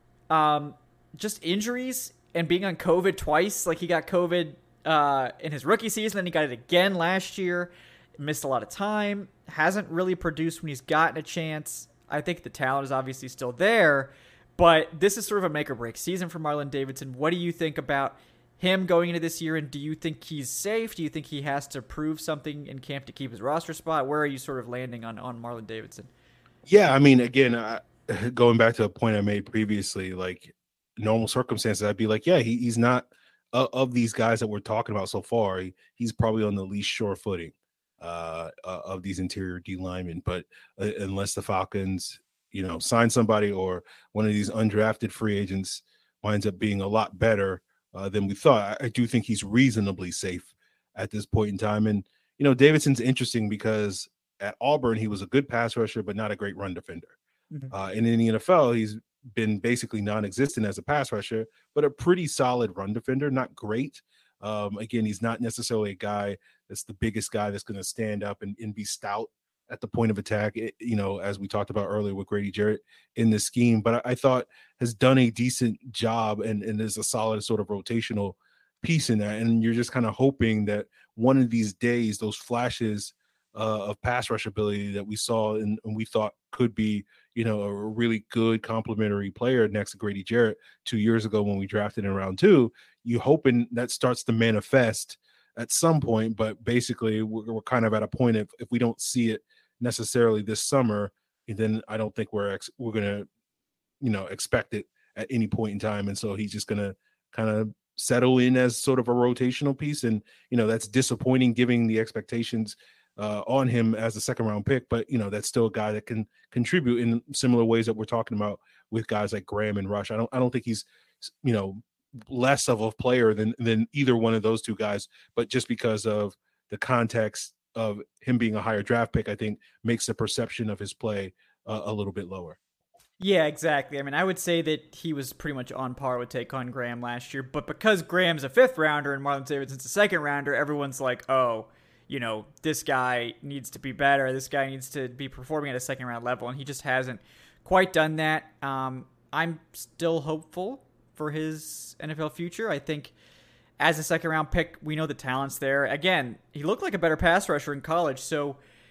Um, just injuries and being on COVID twice. Like he got COVID uh, in his rookie season, then he got it again last year. Missed a lot of time. Hasn't really produced when he's gotten a chance. I think the talent is obviously still there, but this is sort of a make or break season for Marlon Davidson. What do you think about him going into this year, and do you think he's safe? Do you think he has to prove something in camp to keep his roster spot? Where are you sort of landing on, on Marlon Davidson? Yeah, I mean, again, I, going back to a point I made previously, like normal circumstances, I'd be like, yeah, he, he's not uh, of these guys that we're talking about so far. He, he's probably on the least sure footing uh, uh, of these interior D linemen. But uh, unless the Falcons, you know, sign somebody or one of these undrafted free agents winds up being a lot better uh, than we thought, I, I do think he's reasonably safe at this point in time. And, you know, Davidson's interesting because at Auburn, he was a good pass rusher, but not a great run defender. Mm-hmm. Uh, and in the N F L, he's been basically non-existent as a pass rusher, but a pretty solid run defender, not great. Um, again, he's not necessarily a guy that's the biggest guy that's going to stand up and, and be stout at the point of attack, it, you know, as we talked about earlier with Grady Jarrett in this scheme, but I, I thought has done a decent job and, and is a solid sort of rotational piece in that. And you're just kind of hoping that one of these days, those flashes uh, of pass rush ability that we saw and, and we thought could be, you know, a really good complementary player next to Grady Jarrett two years ago when we drafted in round two, you hoping that starts to manifest at some point. But basically we're, we're kind of at a point of, if we don't see it necessarily this summer, then I don't think we're, ex- we're going to, you know, expect it at any point in time. And so he's just going to kind of settle in as sort of a rotational piece. And, you know, that's disappointing giving the expectations Uh, on him as a second round pick, but you know that's still a guy that can contribute in similar ways that we're talking about with guys like Graham and Rush. I don't I don't think he's you know less of a player than than either one of those two guys, but just because of the context of him being a higher draft pick, I think makes the perception of his play uh, a little bit lower. Yeah, exactly. I mean, I would say that he was pretty much on par with Taquan Graham last year, but because Graham's a fifth rounder and Marlon Davidson's a second rounder, everyone's like, oh, you know, this guy needs to be better. This guy needs to be performing at a second round level, and he just hasn't quite done that. Um, I'm still hopeful for his N F L future. I think as a second round pick, we know the talent's there. Again, he looked like a better pass rusher in college, so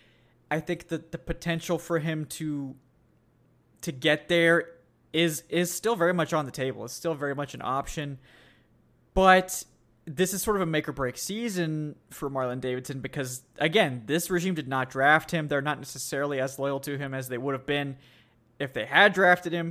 I think that the potential for him to to get there is is still very much on the table. It's still very much an option, but this is sort of a make or break season for Marlon Davidson because, again, this regime did not draft him. They're not necessarily as loyal to him as they would have been if they had drafted him.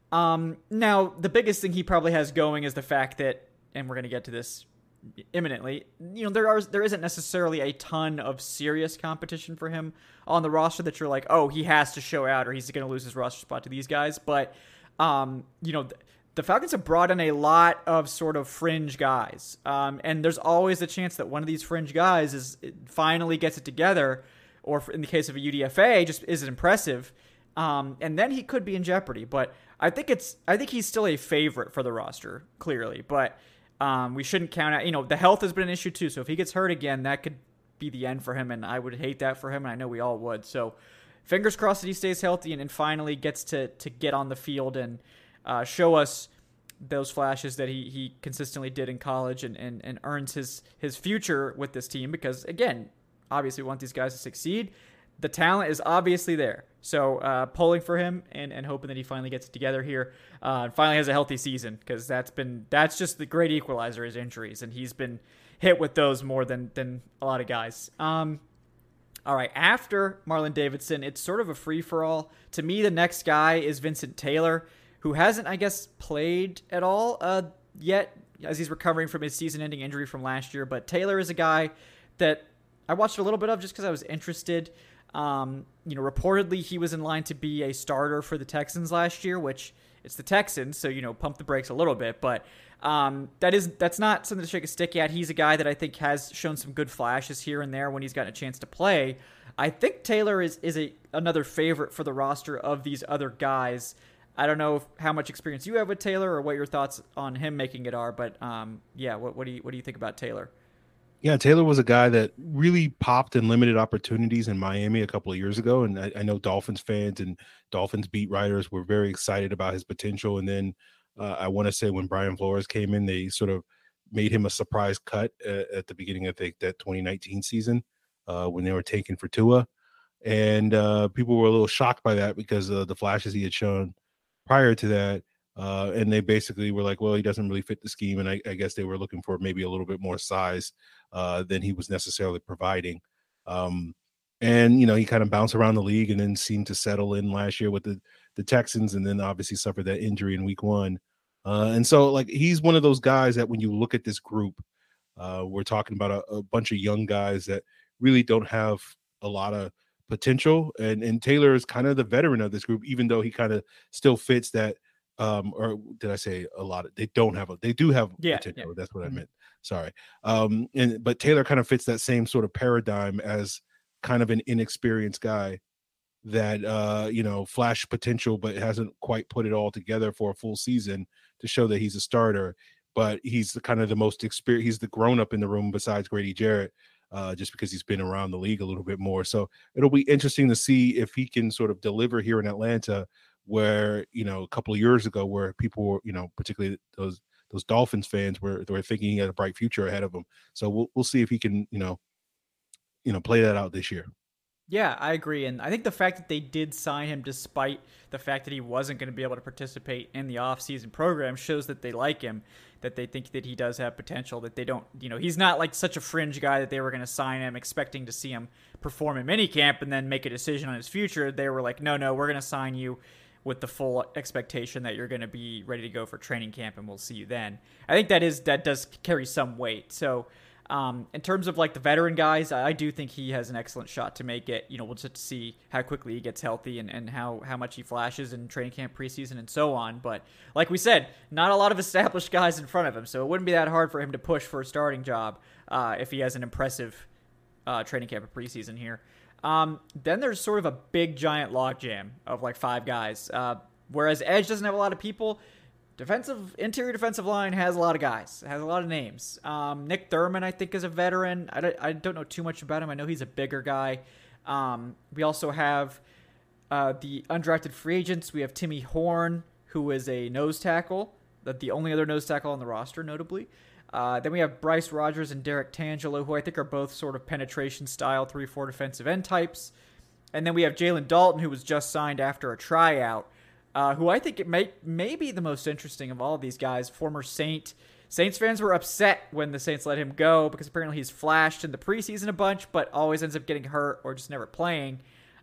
Um, now, the biggest thing he probably has going is the fact that, and we're going to get to this imminently, you know, there are there isn't necessarily a ton of serious competition for him on the roster that you're like, oh, he has to show out or he's going to lose his roster spot to these guys. But, um, you know, th- the Falcons have brought in a lot of sort of fringe guys. Um, and there's always a chance that one of these fringe guys is finally gets it together, or in the case of a U D F A, just isn't impressive. Um, and then he could be in jeopardy. But I think it's I think he's still a favorite for the roster, clearly. But um, we shouldn't count out, you know, the health has been an issue too. So if he gets hurt again, that could be the end for him. And I would hate that for him. And I know we all would. So fingers crossed that he stays healthy and, and finally gets to, to get on the field and uh, show us those flashes that he, he consistently did in college and, and, and earns his, his future with this team. Because again, obviously we want these guys to succeed. The talent is obviously there. So uh, pulling for him and, and hoping that he finally gets it together here uh, and finally has a healthy season, because that's been that's just the great equalizer is injuries, and he's been hit with those more than than a lot of guys. Um, all right, after Marlon Davidson, it's sort of a free-for-all. To me, the next guy is Vincent Taylor, who hasn't, I guess, played at all uh, yet as he's recovering from his season-ending injury from last year. But Taylor is a guy that I watched a little bit of just because I was interested. Um, you know, reportedly he was in line to be a starter for the Texans last year, which it's the Texans, so, you know, pump the brakes a little bit. But um, that is that's not something to shake a stick at. He's a guy that I think has shown some good flashes here and there when he's gotten a chance to play. I think Taylor is is a another favorite for the roster of these other guys. I don't know if, how much experience you have with Taylor or what your thoughts on him making it are, but um, yeah, what, what do you what do you think about Taylor? Yeah, Taylor was a guy that really popped in limited opportunities in Miami a couple of years ago. And I, I know Dolphins fans and Dolphins beat writers were very excited about his potential. And then uh, I want to say when Brian Flores came in, they sort of made him a surprise cut uh, at the beginning of the, that twenty nineteen season uh, when they were taken for Tua. And uh, people were a little shocked by that because of the flashes he had shown prior to that. Uh, and they basically were like, well, he doesn't really fit the scheme. And I, I guess they were looking for maybe a little bit more size uh, than he was necessarily providing. Um, and, you know, he kind of bounced around the league and then seemed to settle in last year with the, the Texans, and then obviously suffered that injury in week one. Uh, and so, like, he's one of those guys that when you look at this group, uh, we're talking about a, a bunch of young guys that really don't have a lot of potential. And, and Taylor is kind of the veteran of this group, even though he kind of still fits that. Um, or did I say a lot of, they don't have a, they do have yeah, potential. Yeah. That's what mm-hmm. I meant. Sorry. Um, and, but Taylor kind of fits that same sort of paradigm as kind of an inexperienced guy that, uh, you know, flash potential, but hasn't quite put it all together for a full season to show that he's a starter. But he's the kind of the most experienced, he's the grown up in the room besides Grady Jarrett, uh, just because he's been around the league a little bit more. So it'll be interesting to see if he can sort of deliver here in Atlanta, where, you know, a couple of years ago where people were, you know, particularly those those Dolphins fans were, they were thinking he had a bright future ahead of him. So we'll we'll see if he can, you know, you know, play that out this year. Yeah, I agree. And I think the fact that they did sign him despite the fact that he wasn't going to be able to participate in the off-season program shows that they like him, that they think that he does have potential, that they don't, you know, he's not like such a fringe guy that they were going to sign him expecting to see him perform in minicamp and then make a decision on his future. They were like, no, no, we're going to sign you with the full expectation that you're going to be ready to go for training camp and we'll see you then. I think that is, that does carry some weight. So um, in terms of like the veteran guys, I do think he has an excellent shot to make it. You know, we'll just see how quickly he gets healthy and, and how, how much he flashes in training camp, preseason, and so on. But like we said, not a lot of established guys in front of him. So it wouldn't be that hard for him to push for a starting job uh, if he has an impressive uh, training camp or preseason here. Um, then there's sort of a big giant logjam of like five guys. Uh, whereas Edge doesn't have a lot of people, defensive interior defensive line has a lot of guys, has a lot of names. Um, Nick Thurman, I think, is a veteran. I don't, I don't know too much about him. I know he's a bigger guy. Um, we also have uh, the undrafted free agents. We have Timmy Horn, who is a nose tackle, that the only other nose tackle on the roster, notably. Uh, then we have Bryce Rogers and Derek Tangelo, who I think are both sort of penetration style three four defensive end types. And then we have Jalen Dalton, who was just signed after a tryout, uh, who I think it may, may be the most interesting of all of these guys. Former Saint. Saints fans were upset when the Saints let him go because apparently he's flashed in the preseason a bunch, but always ends up getting hurt or just never playing.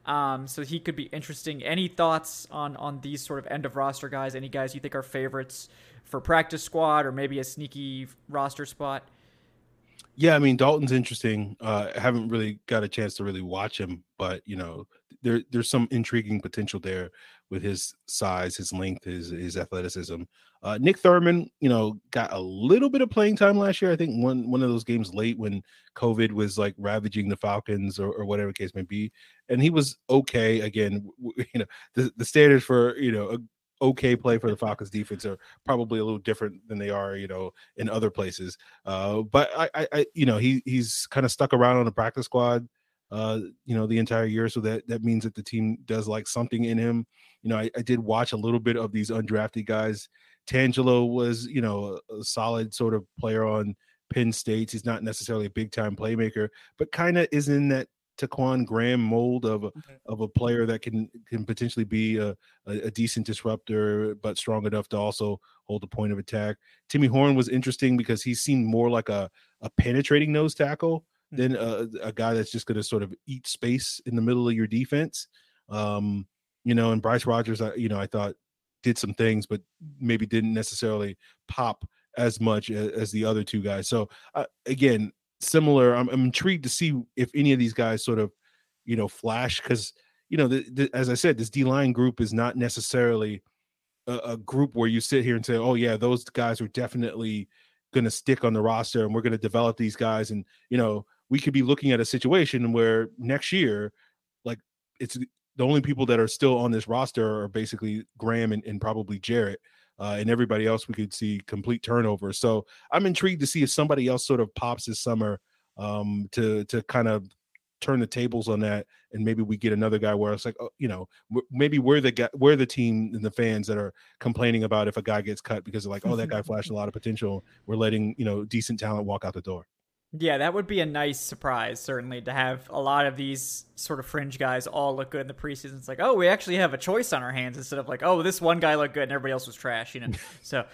Um, so he could be interesting. Any thoughts on on these sort of end of roster guys? Any guys you think are favorites for practice squad or maybe a sneaky roster spot? Yeah, I mean Dalton's interesting. Uh, I haven't really got a chance to really watch him, but you know, there there's some intriguing potential there with his size, his length, his his athleticism. Uh, Nick Thurman, you know, got a little bit of playing time last year. I think one one of those games late when COVID was like ravaging the Falcons or, or whatever the case may be, and he was okay. Again, w- you know, the the standards for you know a okay play for the Falcons defense are probably a little different than they are, you know, in other places. Uh, but I, I, I, you know, he he's kind of stuck around on the practice squad, uh, you know, the entire year. So that that means that the team does like something in him. You know, I, I did watch a little bit of these undrafted guys. Tangelo was, you know, a, a solid sort of player on Penn State. He's not necessarily a big time playmaker, but kind of is in that Taquan Graham mold of a, of a player that can can potentially be a, a, a decent disruptor, but strong enough to also hold the point of attack. Timmy Horn was interesting because he seemed more like a, a penetrating nose tackle than a, a guy that's just going to sort of eat space in the middle of your defense. Um, you know, and Bryce Rogers, I, you know, I thought did some things, but maybe didn't necessarily pop as much as, as the other two guys. So uh, again, similar. I'm, I'm intrigued to see if any of these guys sort of, you know, flash because, you know, the, the, as I said, this D-line group is not necessarily a, a group where you sit here and say, oh, yeah, those guys are definitely going to stick on the roster and we're going to develop these guys. And, you know, we could be looking at a situation where next year, like it's the only people that are still on this roster are basically Graham and, and probably Jarrett. Uh, and everybody else we could see complete turnover. So I'm intrigued to see if somebody else sort of pops this summer um, to to kind of turn the tables on that, and maybe we get another guy where it's like, oh, you know, maybe we're the guy, we're the team and the fans that are complaining about if a guy gets cut because they're like, oh, that guy flashed a lot of potential. We're letting you know decent talent walk out the door. Yeah, that would be a nice surprise, certainly, to have a lot of these sort of fringe guys all look good in the preseason. It's like, oh, we actually have a choice on our hands instead of like, oh, this one guy looked good and everybody else was trash, you know? So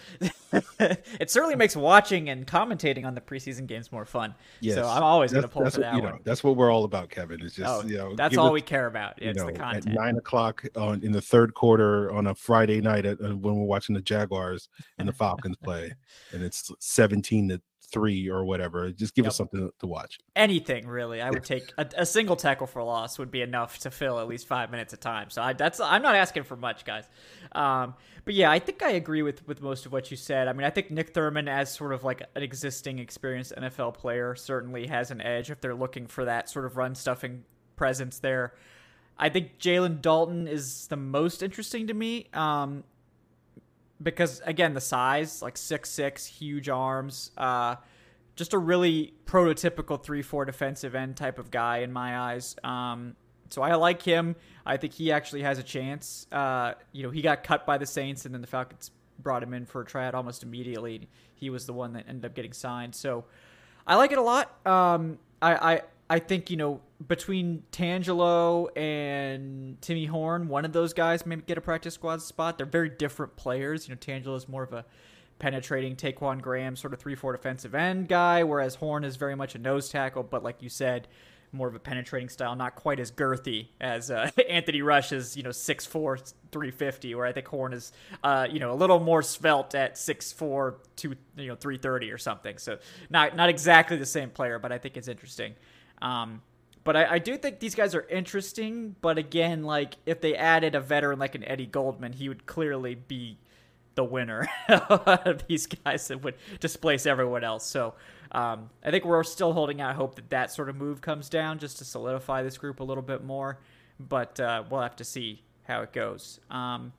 it certainly makes watching and commentating on the preseason games more fun. Yes. So I'm always going to pull for that you one. Know, that's what we're all about, Kevin. It's just, oh, you know, that's all us, we care about. It's you know, the content. At nine o'clock on, in the third quarter on a Friday night at, uh, when we're watching the Jaguars and the Falcons play, and it's seventeen to three or whatever. Just give yep. us something to watch. Anything really. I would take a, a single tackle for loss would be enough to fill at least five minutes of time. So I, that's I'm not asking for much, guys. Um, but yeah, I think I agree with with most of what you said. I mean, I think Nick Thurman, as sort of like an existing, experienced N F L player, certainly has an edge if they're looking for that sort of run stuffing presence there. I think Jalen Dalton is the most interesting to me. Um, Because, again, the size, like six six, huge arms, uh, just a really prototypical three four defensive end type of guy in my eyes. Um, so I like him. I think he actually has a chance. Uh, you know, he got cut by the Saints, and then the Falcons brought him in for a tryout almost immediately. He was the one that ended up getting signed. So I like it a lot. Um, I, I I think, you know, between Tangelo and Timmy Horn, one of those guys maybe get a practice squad spot. They're very different players. You know, Tangelo is more of a penetrating Taquan Graham sort of three four defensive end guy, whereas Horn is very much a nose tackle, but like you said, more of a penetrating style, not quite as girthy as uh, Anthony Rush is, you know, six four, three fifty, where I think Horn is, uh, you know, a little more svelte at six four, two, you know, three thirty or something. So not not exactly the same player, but I think it's interesting. Um, but I, I do think these guys are interesting. But again, like if they added a veteran like an Eddie Goldman, he would clearly be the winner of these guys that would displace everyone else. So um, I think we're still holding out hope that that sort of move comes down just to solidify this group a little bit more. But uh, we'll have to see how it goes. Um,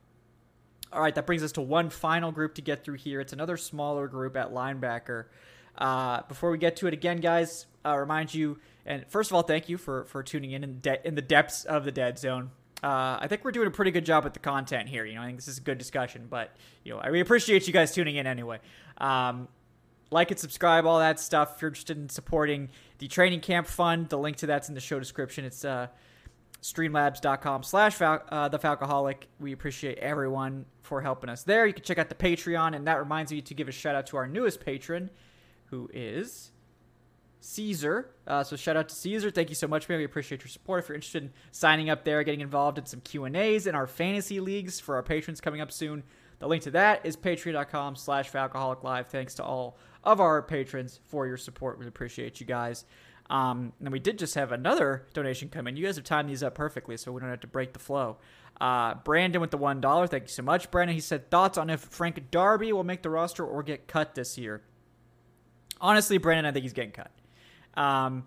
all right, that brings us to one final group to get through here. It's another smaller group at linebacker. Uh, before we get to it again, guys, uh, remind you, and first of all, thank you for, for tuning in in, de- in the depths of the dead zone. Uh, I think we're doing a pretty good job with the content here. You know, I think this is a good discussion, but you know, I really appreciate you guys tuning in anyway. Um, like and subscribe, all that stuff. If you're interested in supporting the training camp fund, the link to that's in the show description. It's uh, streamlabs.com slash the Falcoholic. We appreciate everyone for helping us there. You can check out the Patreon, and that reminds me to give a shout out to our newest patron, who is Caesar. Uh, so shout out to Caesar. Thank you so much, man. We appreciate your support. If you're interested in signing up there, getting involved in some Q and A's in our fantasy leagues for our patrons coming up soon, the link to that is patreon.com slash Falcoholic Live. Thanks to all of our patrons for your support. We appreciate you guys. Um, and we did just have another donation come in. You guys have timed these up perfectly, so we don't have to break the flow. Uh, Brandon with the one dollar. Thank you so much, Brandon. He said, thoughts on if Frank Darby will make the roster or get cut this year? Honestly, Brandon, I think he's getting cut. Um,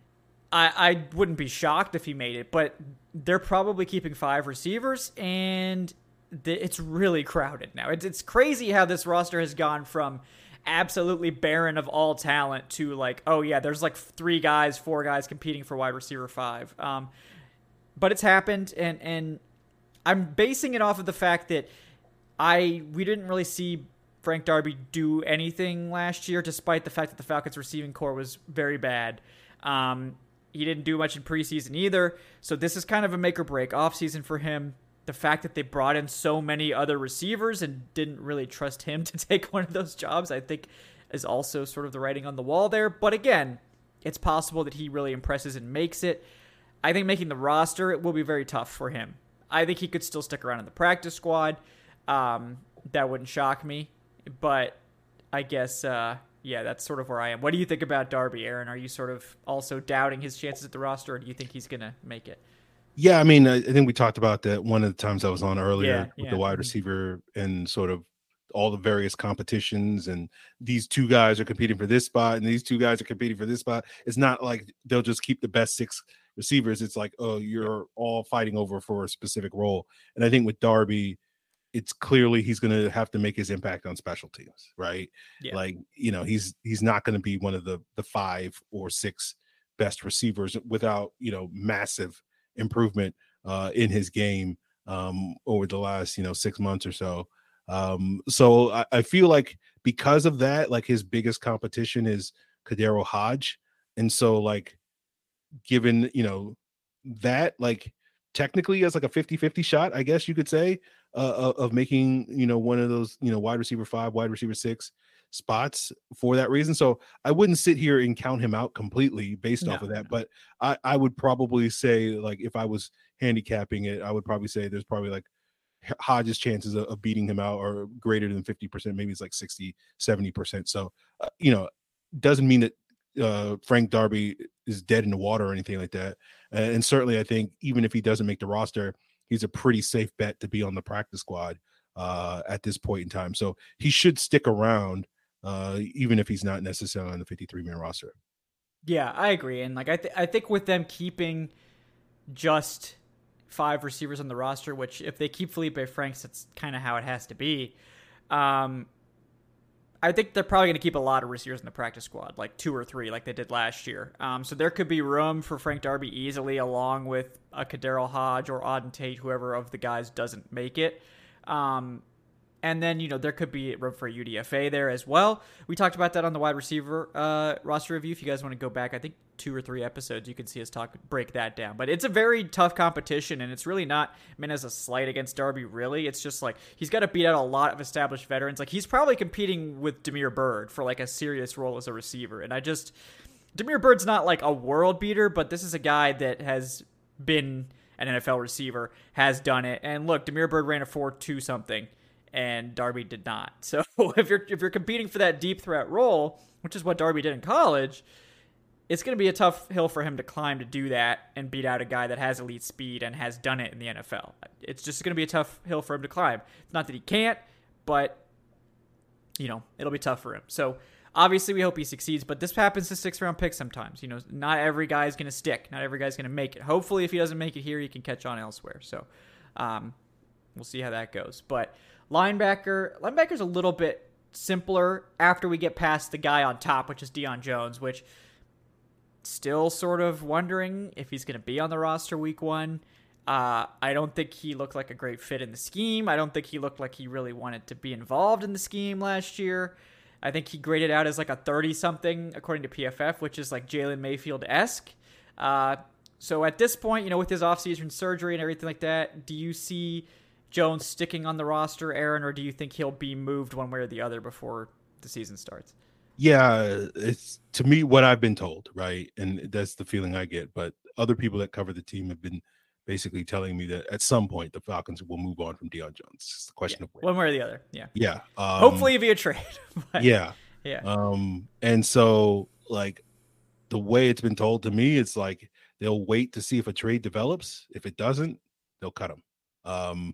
I, I wouldn't be shocked if he made it, but they're probably keeping five receivers, and th- it's really crowded now. It's, it's crazy how this roster has gone from absolutely barren of all talent to like, oh yeah, there's like three guys, four guys competing for wide receiver five. Um, but it's happened, and and I'm basing it off of the fact that I we didn't really see Frank Darby do anything last year, despite the fact that the Falcons receiving core was very bad. Um, he didn't do much in preseason either, so this is kind of a make or break offseason for him. The fact that they brought in so many other receivers and didn't really trust him to take one of those jobs, I think is also sort of the writing on the wall there. But again, it's possible that he really impresses and makes it. I think making the roster, it will be very tough for him. I think he could still stick around in the practice squad. Um, that wouldn't shock me. But I guess, uh, yeah, that's sort of where I am. What do you think about Darby, Aaron? Are you sort of also doubting his chances at the roster, or do you think he's going to make it? Yeah, I mean, I think we talked about that one of the times I was on earlier yeah, with yeah. the wide receiver and sort of all the various competitions, and these two guys are competing for this spot and these two guys are competing for this spot. It's not like they'll just keep the best six receivers. It's like, oh, you're all fighting over for a specific role. And I think with Darby, it's clearly he's going to have to make his impact on special teams, right? Yeah. Like, you know, he's he's not going to be one of the the five or six best receivers without, you know, massive improvement uh, in his game um, over the last, you know, six months or so. Um, so I, I feel like because of that, like his biggest competition is Kadero Hodge. And so like, given, you know, that like technically as like a fifty-fifty shot, I guess you could say, uh, of making, you know, one of those, you know, wide receiver five, wide receiver six spots for that reason. So I wouldn't sit here and count him out completely based No, off of that. no. But I, I would probably say, like, if I was handicapping it, I would probably say there's probably like Hodges' chances of, of beating him out are greater than fifty percent. Maybe it's like sixty, seventy percent. So, uh, you know, doesn't mean that uh, Frank Darby is dead in the water or anything like that. Uh, and certainly I think even if he doesn't make the roster, he's a pretty safe bet to be on the practice squad uh, at this point in time. So he should stick around uh, even if he's not necessarily on the fifty-three man roster. Yeah, I agree. And like, I, th- I think with them keeping just five receivers on the roster, which if they keep Felipe Franks, that's kind of how it has to be. Um, I think they're probably going to keep a lot of receivers in the practice squad, like two or three, like they did last year. Um, so there could be room for Frank Darby easily, along with a Kadero Hodge or Auden Tate, whoever of the guys doesn't make it. Um, and then, you know, there could be room for U D F A there as well. We talked about that on the wide receiver uh, roster review. If you guys want to go back, I think two or three episodes, you can see us talk, break that down. But it's a very tough competition, and it's really not meant as a slight against Darby, really. It's just like he's got to beat out a lot of established veterans. Like, he's probably competing with Damiere Byrd for like a serious role as a receiver. And I just, Damiere Byrd's not like a world beater, but this is a guy that has been an N F L receiver, has done it. And look, Damiere Byrd ran a four two something, and Darby did not. So if you're if you're competing for that deep threat role, which is what Darby did in college, it's going to be a tough hill for him to climb to do that and beat out a guy that has elite speed and has done it in the N F L. It's just going to be a tough hill for him to climb. It's not that he can't, but, you know, it'll be tough for him. So obviously we hope he succeeds, but this happens to sixth round picks sometimes. You know, not every guy is going to stick. Not every guy's going to make it. Hopefully if he doesn't make it here, he can catch on elsewhere. So um, we'll see how that goes. But linebacker, linebacker's a little bit simpler after we get past the guy on top, which is Deion Jones, which still sort of wondering if he's going to be on the roster week one. Uh, I don't think he looked like a great fit in the scheme. I don't think he looked like he really wanted to be involved in the scheme last year. I think he graded out as like a thirty-something according to P F F, which is like Jalen Mayfield-esque. Uh, so at this point, you know, with his offseason surgery and everything like that, do you see Jones sticking on the roster, Aaron, or do you think he'll be moved one way or the other before the season starts? Yeah, it's to me what I've been told, right? And that's the feeling I get. But other people that cover the team have been basically telling me that at some point the Falcons will move on from Deion Jones. It's just a Yeah, question of when. one way or the other. Yeah, Yeah. Um, hopefully via trade. But yeah. yeah, Um, and so like the way it's been told to me, it's like they'll wait to see if a trade develops. If it doesn't, they'll cut him. Um,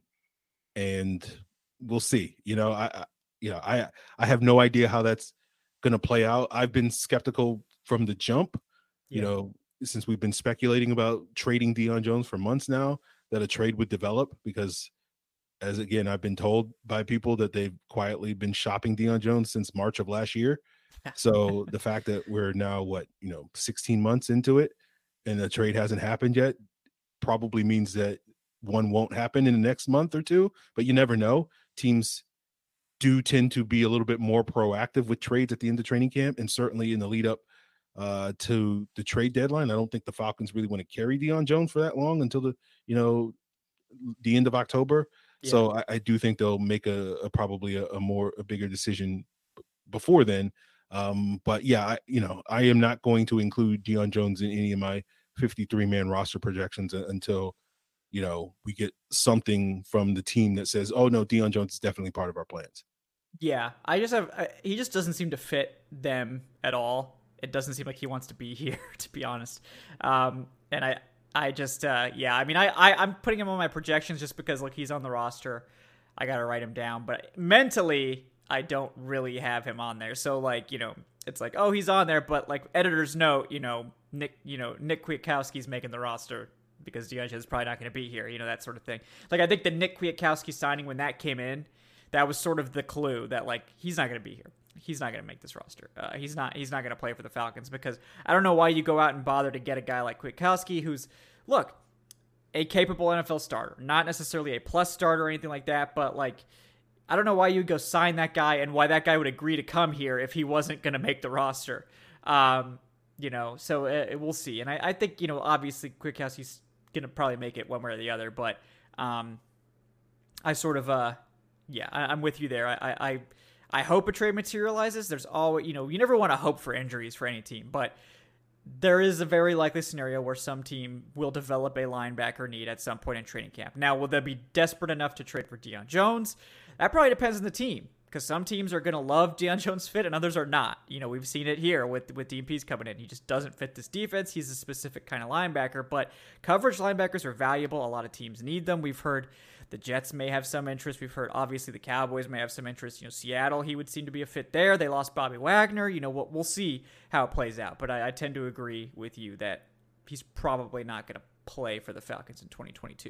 and we'll see. You know, I, I you know, I I have no idea how that's going to play out. I've been skeptical from the jump. You yeah, know, since we've been speculating about trading Deion Jones for months now, that a trade would develop because. As again, I've been told by people that they've quietly been shopping Deion Jones since March of last year. So the fact that we're now what, you know, sixteen months into it and the trade hasn't happened yet probably means that one won't happen in the next month or two, but you never know. Teams do tend to be a little bit more proactive with trades at the end of training camp and certainly in the lead up uh, to the trade deadline. I don't think the Falcons really want to carry Deion Jones for that long until the, you know, the end of October. yeah. So I, I do think they'll make a, a probably a, a more a bigger decision before then. Um, but yeah, I, you know, I am not going to include Deion Jones in any of my fifty-three man roster projections until, you know, we get something from the team that says, oh no, Deion Jones is definitely part of our plans. Yeah, I just have I, he just doesn't seem to fit them at all. It doesn't seem like he wants to be here, to be honest. Um, and I I just uh, yeah, I mean I, I I'm putting him on my projections just because like he's on the roster. I gotta write him down, but mentally I don't really have him on there. So like you know it's like oh he's on there, but like editor's note, you know Nick you know Nick Kwiatkowski's making the roster because Deion is probably not going to be here, you know that sort of thing. Like I think the Nick Kwiatkowski signing when that came in. That was sort of the clue that like he's not going to be here. He's not going to make this roster. Uh, he's not. He's not going to play for the Falcons because I don't know why you go out and bother to get a guy like Kwiatkowski, who's look a capable N F L starter, not necessarily a plus starter or anything like that, but like I don't know why you would go sign that guy and why that guy would agree to come here if he wasn't going to make the roster. Um, you know, so uh, we'll see. And I, I think you know obviously Kwiatkowski's going to probably make it one way or the other, but um, I sort of uh. Yeah, I, I'm with you there. I, I I hope a trade materializes. There's always, you know, you never want to hope for injuries for any team, but there is a very likely scenario where some team will develop a linebacker need at some point in training camp. Now, will they be desperate enough to trade for Deion Jones? That probably depends on the team because some teams are going to love Deion Jones' fit and others are not. You know, we've seen it here with with D M Ps coming in. He just doesn't fit this defense. He's a specific kind of linebacker, but coverage linebackers are valuable. A lot of teams need them. We've heard the Jets may have some interest. We've heard, obviously, the Cowboys may have some interest. You know, Seattle, he would seem to be a fit there. They lost Bobby Wagner. You know, we'll, we'll see how it plays out. But I, I tend to agree with you that he's probably not going to play for the Falcons in twenty twenty-two.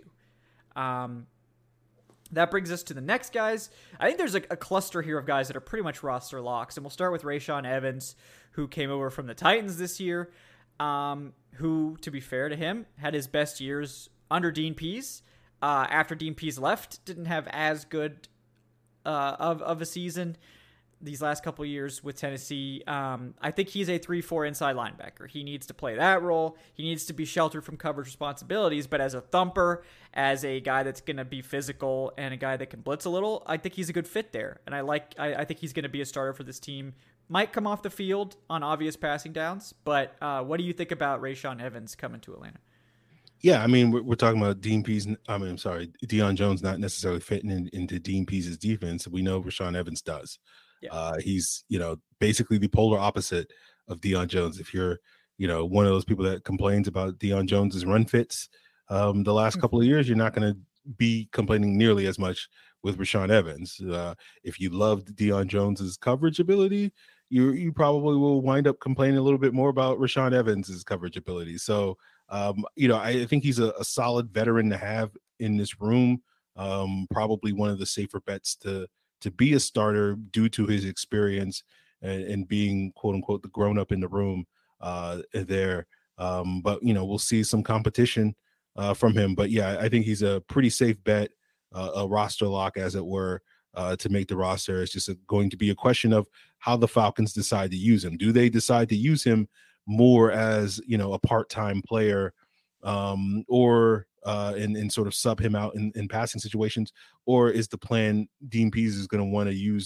Um, that brings us to the next guys. I think there's a, a cluster here of guys that are pretty much roster locks. And we'll start with Rashaan Evans, who came over from the Titans this year, um, who, to be fair to him, had his best years under Dean Pease. Uh, after Dean Pease left, didn't have as good uh, of, of a season these last couple of years with Tennessee. Um, I think he's a three four inside linebacker. He needs to play that role. He needs to be sheltered from coverage responsibilities, but as a thumper, as a guy that's going to be physical and a guy that can blitz a little, I think he's a good fit there. And I like. I, I think he's going to be a starter for this team. Might come off the field on obvious passing downs, but uh, what do you think about Rashaan Evans coming to Atlanta? Yeah, I mean, we're, we're talking about Dean Pease. I mean, I'm sorry, Deion Jones not necessarily fitting in, into Dean Pease's defense. We know Rashaan Evans does. Yeah. Uh, he's, you know, basically the polar opposite of Deion Jones. If you're, you know, one of those people that complains about Deion Jones's run fits um, the last couple of years, you're not going to be complaining nearly as much with Rashaan Evans. Uh, if you loved Deion Jones's coverage ability, you you probably will wind up complaining a little bit more about Rashaan Evans's coverage ability. So, um, you know, I, I think he's a, a solid veteran to have in this room. Um, probably one of the safer bets to to be a starter due to his experience and, and being quote unquote the grown up in the room uh, there. Um, but you know, we'll see some competition uh, from him. But yeah, I think he's a pretty safe bet, uh, a roster lock, as it were. Uh, to make the roster. It's just a, going to be a question of how the Falcons decide to use him. Do they decide to use him more as, you know, a part-time player um, or uh, and, and sort of sub him out in, in passing situations? Or is the plan Dean Pease is going to want to use,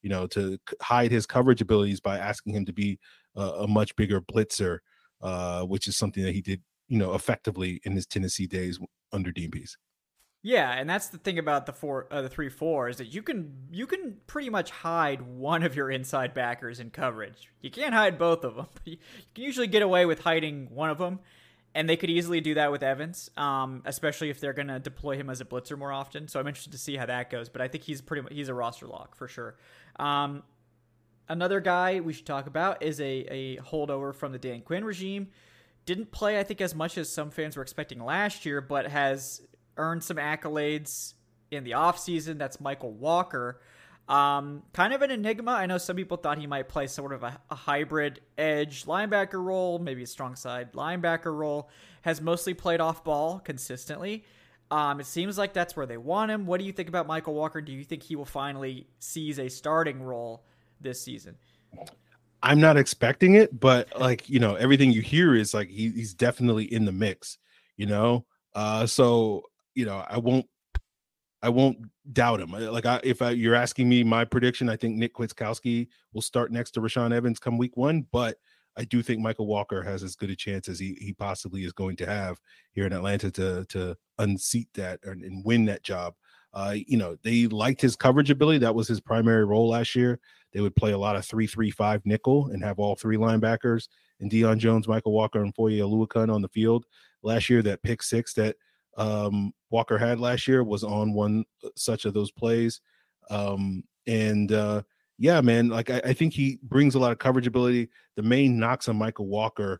you know, to hide his coverage abilities by asking him to be a, a much bigger blitzer, uh, which is something that he did, you know, effectively in his Tennessee days under Dean Pease. Yeah, and that's the thing about the four, uh, the three four is that you can you can pretty much hide one of your inside backers in coverage. You can't hide both of them. But you can usually get away with hiding one of them, and they could easily do that with Evans, um, especially if they're going to deploy him as a blitzer more often. So I'm interested to see how that goes. But I think he's pretty much, he's a roster lock for sure. Um, another guy we should talk about is a a holdover from the Dan Quinn regime. Didn't play, I think, as much as some fans were expecting last year, but has earned some accolades in the offseason. That's Michael Walker. Um, kind of an enigma. I know some people thought he might play sort of a, a hybrid edge linebacker role, maybe a strong side linebacker role. Has mostly played off ball consistently. Um, it seems like that's where they want him. What do you think about Michael Walker? Do you think he will finally seize a starting role this season? I'm not expecting it, but like, you know, everything you hear is like he, he's definitely in the mix, you know? Uh, so you know, I won't, I won't doubt him. Like, I, if I, you're asking me my prediction, I think Nick Kwiatkowski will start next to Rashaan Evans come week one, but I do think Michael Walker has as good a chance as he he possibly is going to have here in Atlanta to to unseat that and, and win that job. Uh, you know, they liked his coverage ability. That was his primary role last year. They would play a lot of three three five nickel and have all three linebackers and Deion Jones, Michael Walker, and Foye Oluokun on the field. Last year, that pick six that um Walker had last year was on one such of those plays. Um and uh yeah, man, like I, I think he brings a lot of coverage ability. The main knocks on Michael Walker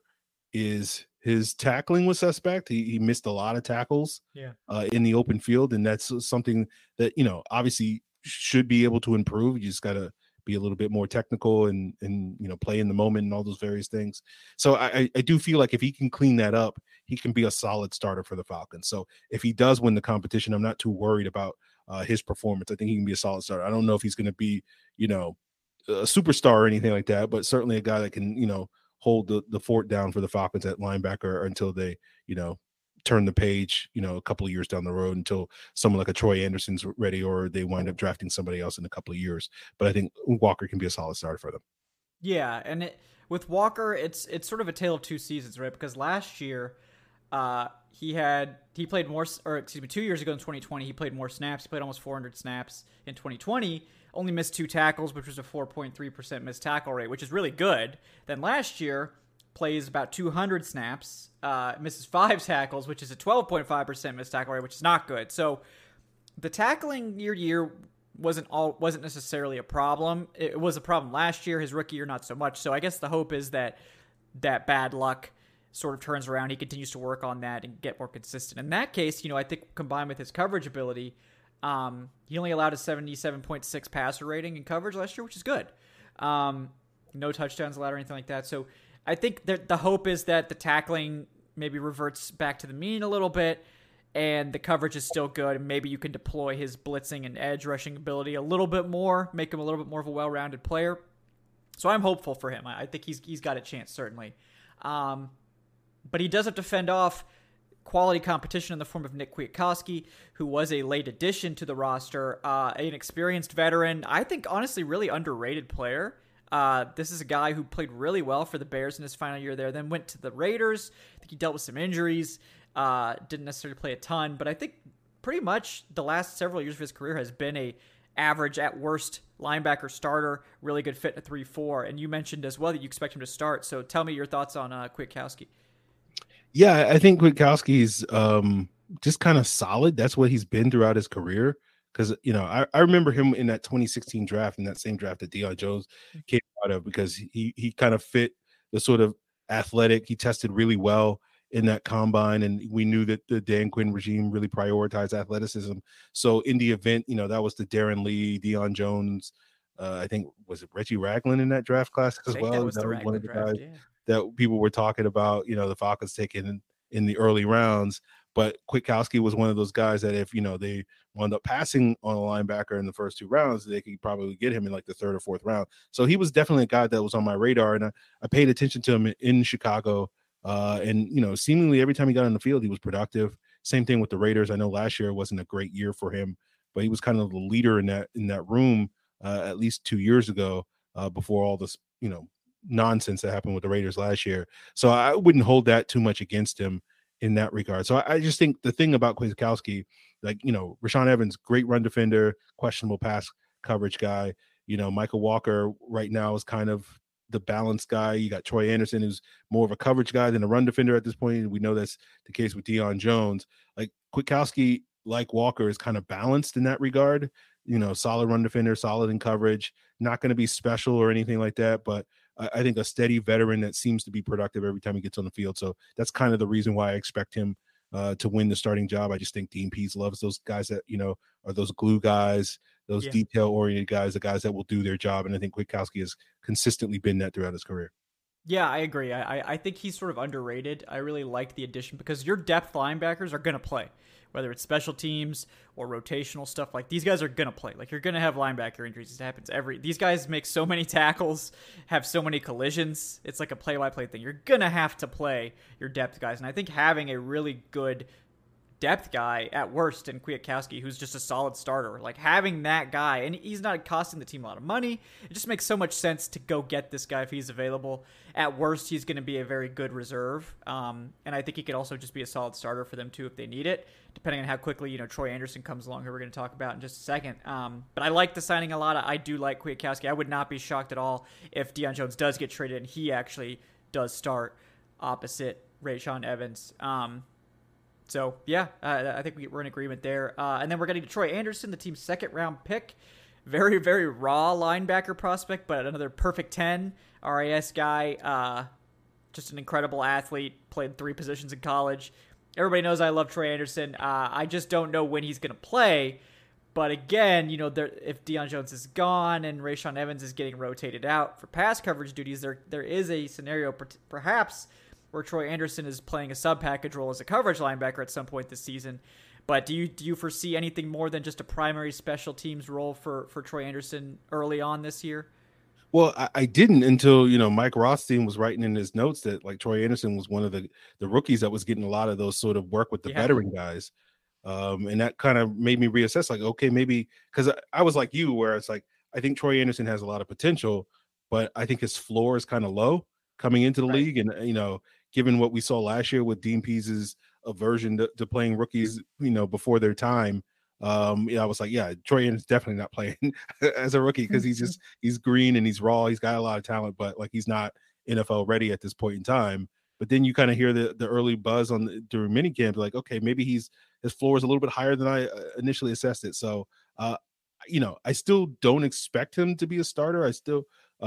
is his tackling was suspect. He, he missed a lot of tackles yeah. uh, in the open field, and that's something that, you know, obviously should be able to improve. You just got to be a little bit more technical and and you know, play in the moment and all those various things. So I, I do feel like if he can clean that up, he can be a solid starter for the Falcons. So if he does win the competition, I'm not too worried about uh, his performance. I think he can be a solid starter. I don't know if he's going to be, you know, a superstar or anything like that, but certainly a guy that can, you know, hold the, the fort down for the Falcons at linebacker until they, you know, turn the page, you know, a couple of years down the road until someone like a Troy Anderson's ready or they wind up drafting somebody else in a couple of years. But I think Walker can be a solid starter for them. Yeah, and it, with Walker, it's it's sort of a tale of two seasons, right? Because last year, uh, he had he played more, or excuse me, two years ago in twenty twenty, he played more snaps. He played almost four hundred snaps in twenty twenty. Only missed two tackles, which was a four point three percent missed tackle rate, which is really good. Then last year, plays about two hundred snaps, uh, misses five tackles, which is a twelve point five percent missed tackle rate, which is not good. So the tackling year to year wasn't all wasn't necessarily a problem. It was a problem last year. His rookie year, not so much. So I guess the hope is that that bad luck sort of turns around. He continues to work on that and get more consistent. In that case, you know, I think combined with his coverage ability, um, he only allowed a seventy-seven point six passer rating in coverage last year, which is good. Um, no touchdowns allowed or anything like that. So I think that the hope is that the tackling maybe reverts back to the mean a little bit, and the coverage is still good, and maybe you can deploy his blitzing and edge rushing ability a little bit more, make him a little bit more of a well-rounded player. So I'm hopeful for him. I think he's he's got a chance, certainly. Um, but he does have to fend off quality competition in the form of Nick Kwiatkowski, who was a late addition to the roster, uh, an experienced veteran, I think honestly really underrated player. Uh, this is a guy who played really well for the Bears in his final year there, then went to the Raiders. I think he dealt with some injuries. Uh, didn't necessarily play a ton, but I think pretty much the last several years of his career has been a average at worst linebacker starter, really good fit in a three four. And you mentioned as well that you expect him to start. So tell me your thoughts on uh, Kwiatkowski. Yeah, I think Kwiatkowski's um, just kind of solid. That's what he's been throughout his career. Because, you know, I, I remember him in that twenty sixteen draft, in that same draft that Deion Jones came out of, because he he kind of fit the sort of athletic. He tested really well in that combine, and we knew that the Dan Quinn regime really prioritized athleticism. So in the event, you know, that was the Darren Lee, Deion Jones, uh, I think, was it Reggie Ragland in that draft class as well? That was, that the was one of the draft, guys yeah. that people were talking about, you know, the Falcons taking in, in the early rounds. But Kwiatkowski was one of those guys that if, you know, they wound up passing on a linebacker in the first two rounds, they could probably get him in like the third or fourth round. So he was definitely a guy that was on my radar, and I, I paid attention to him in Chicago. Uh, and, you know, seemingly every time he got on the field, he was productive. Same thing with the Raiders. I know last year wasn't a great year for him, but he was kind of the leader in that in that room uh, at least two years ago, uh, before all this, you know, nonsense that happened with the Raiders last year. So I wouldn't hold that too much against him in that regard. So I, I just think the thing about Kwiatkowski, like, you know, Rashaan Evans, great run defender, questionable pass coverage guy. You know, Michael Walker right now is kind of the balanced guy. You got Troy Anderson, who's more of a coverage guy than a run defender at this point. We know that's the case with Deion Jones. Like Kwiatkowski, like Walker, is kind of balanced in that regard. You know, solid run defender, solid in coverage, not going to be special or anything like that, but I, I think a steady veteran that seems to be productive every time he gets on the field. So that's kind of the reason why I expect him uh, to win the starting job. I just think Dean Pease loves those guys that, you know, are those glue guys, those Yeah. detail-oriented guys, the guys that will do their job. And I think Kwiatkowski has consistently been that throughout his career. Yeah, I agree. I I think he's sort of underrated. I really like the addition because your depth linebackers are going to play, whether it's special teams or rotational stuff. Like these guys are going to play. Like you're going to have linebacker injuries. It happens every. These guys make so many tackles, have so many collisions. It's like a play-by-play thing. You're going to have to play your depth guys, and I think having a really good depth guy at worst in Kwiatkowski, who's just a solid starter, like having that guy, and he's not costing the team a lot of money. It just makes so much sense to go get this guy if he's available. At worst, he's going to be a very good reserve, um, and I think he could also just be a solid starter for them too if they need it, depending on how quickly, you know, Troy Anderson comes along, who we're going to talk about in just a second. Um, but I like the signing a lot. I do like Kwiatkowski. I would not be shocked at all if Deion Jones does get traded and he actually does start opposite Rashaan Evans. Um, So, yeah, uh, I think we're in agreement there. Uh, and then we're getting to Troy Anderson, the team's second-round pick. Very, very raw linebacker prospect, but another perfect ten R A S guy. Uh, just an incredible athlete, played three positions in college. Everybody knows I love Troy Anderson. Uh, I just don't know when he's going to play. But again, you know, there, if Deion Jones is gone and Rashaan Evans is getting rotated out for pass coverage duties, there there is a scenario per- perhaps where Troy Anderson is playing a sub-package role as a coverage linebacker at some point this season. But do you do you foresee anything more than just a primary special teams role for, for Troy Anderson early on this year? Well, I, I didn't until, you know, Mike Rothstein was writing in his notes that like Troy Anderson was one of the, the rookies that was getting a lot of those sort of work with the Yeah. veteran guys. Um, and that kind of made me reassess, like, okay, maybe because I, I was like you, where it's like, I think Troy Anderson has a lot of potential, but I think his floor is kind of low coming into the Right. league. And, you know, given what we saw last year with Dean Pease's aversion to, to playing rookies, you know, before their time, um, yeah, I was like, yeah, Troy Anderson's definitely not playing as a rookie because he's just he's green and he's raw. He's got a lot of talent, but like he's not N F L ready at this point in time. But then you kind of hear the the early buzz on the, during minicamp, like, okay, maybe he's his floor is a little bit higher than I initially assessed it. So, uh, you know, I still don't expect him to be a starter. I still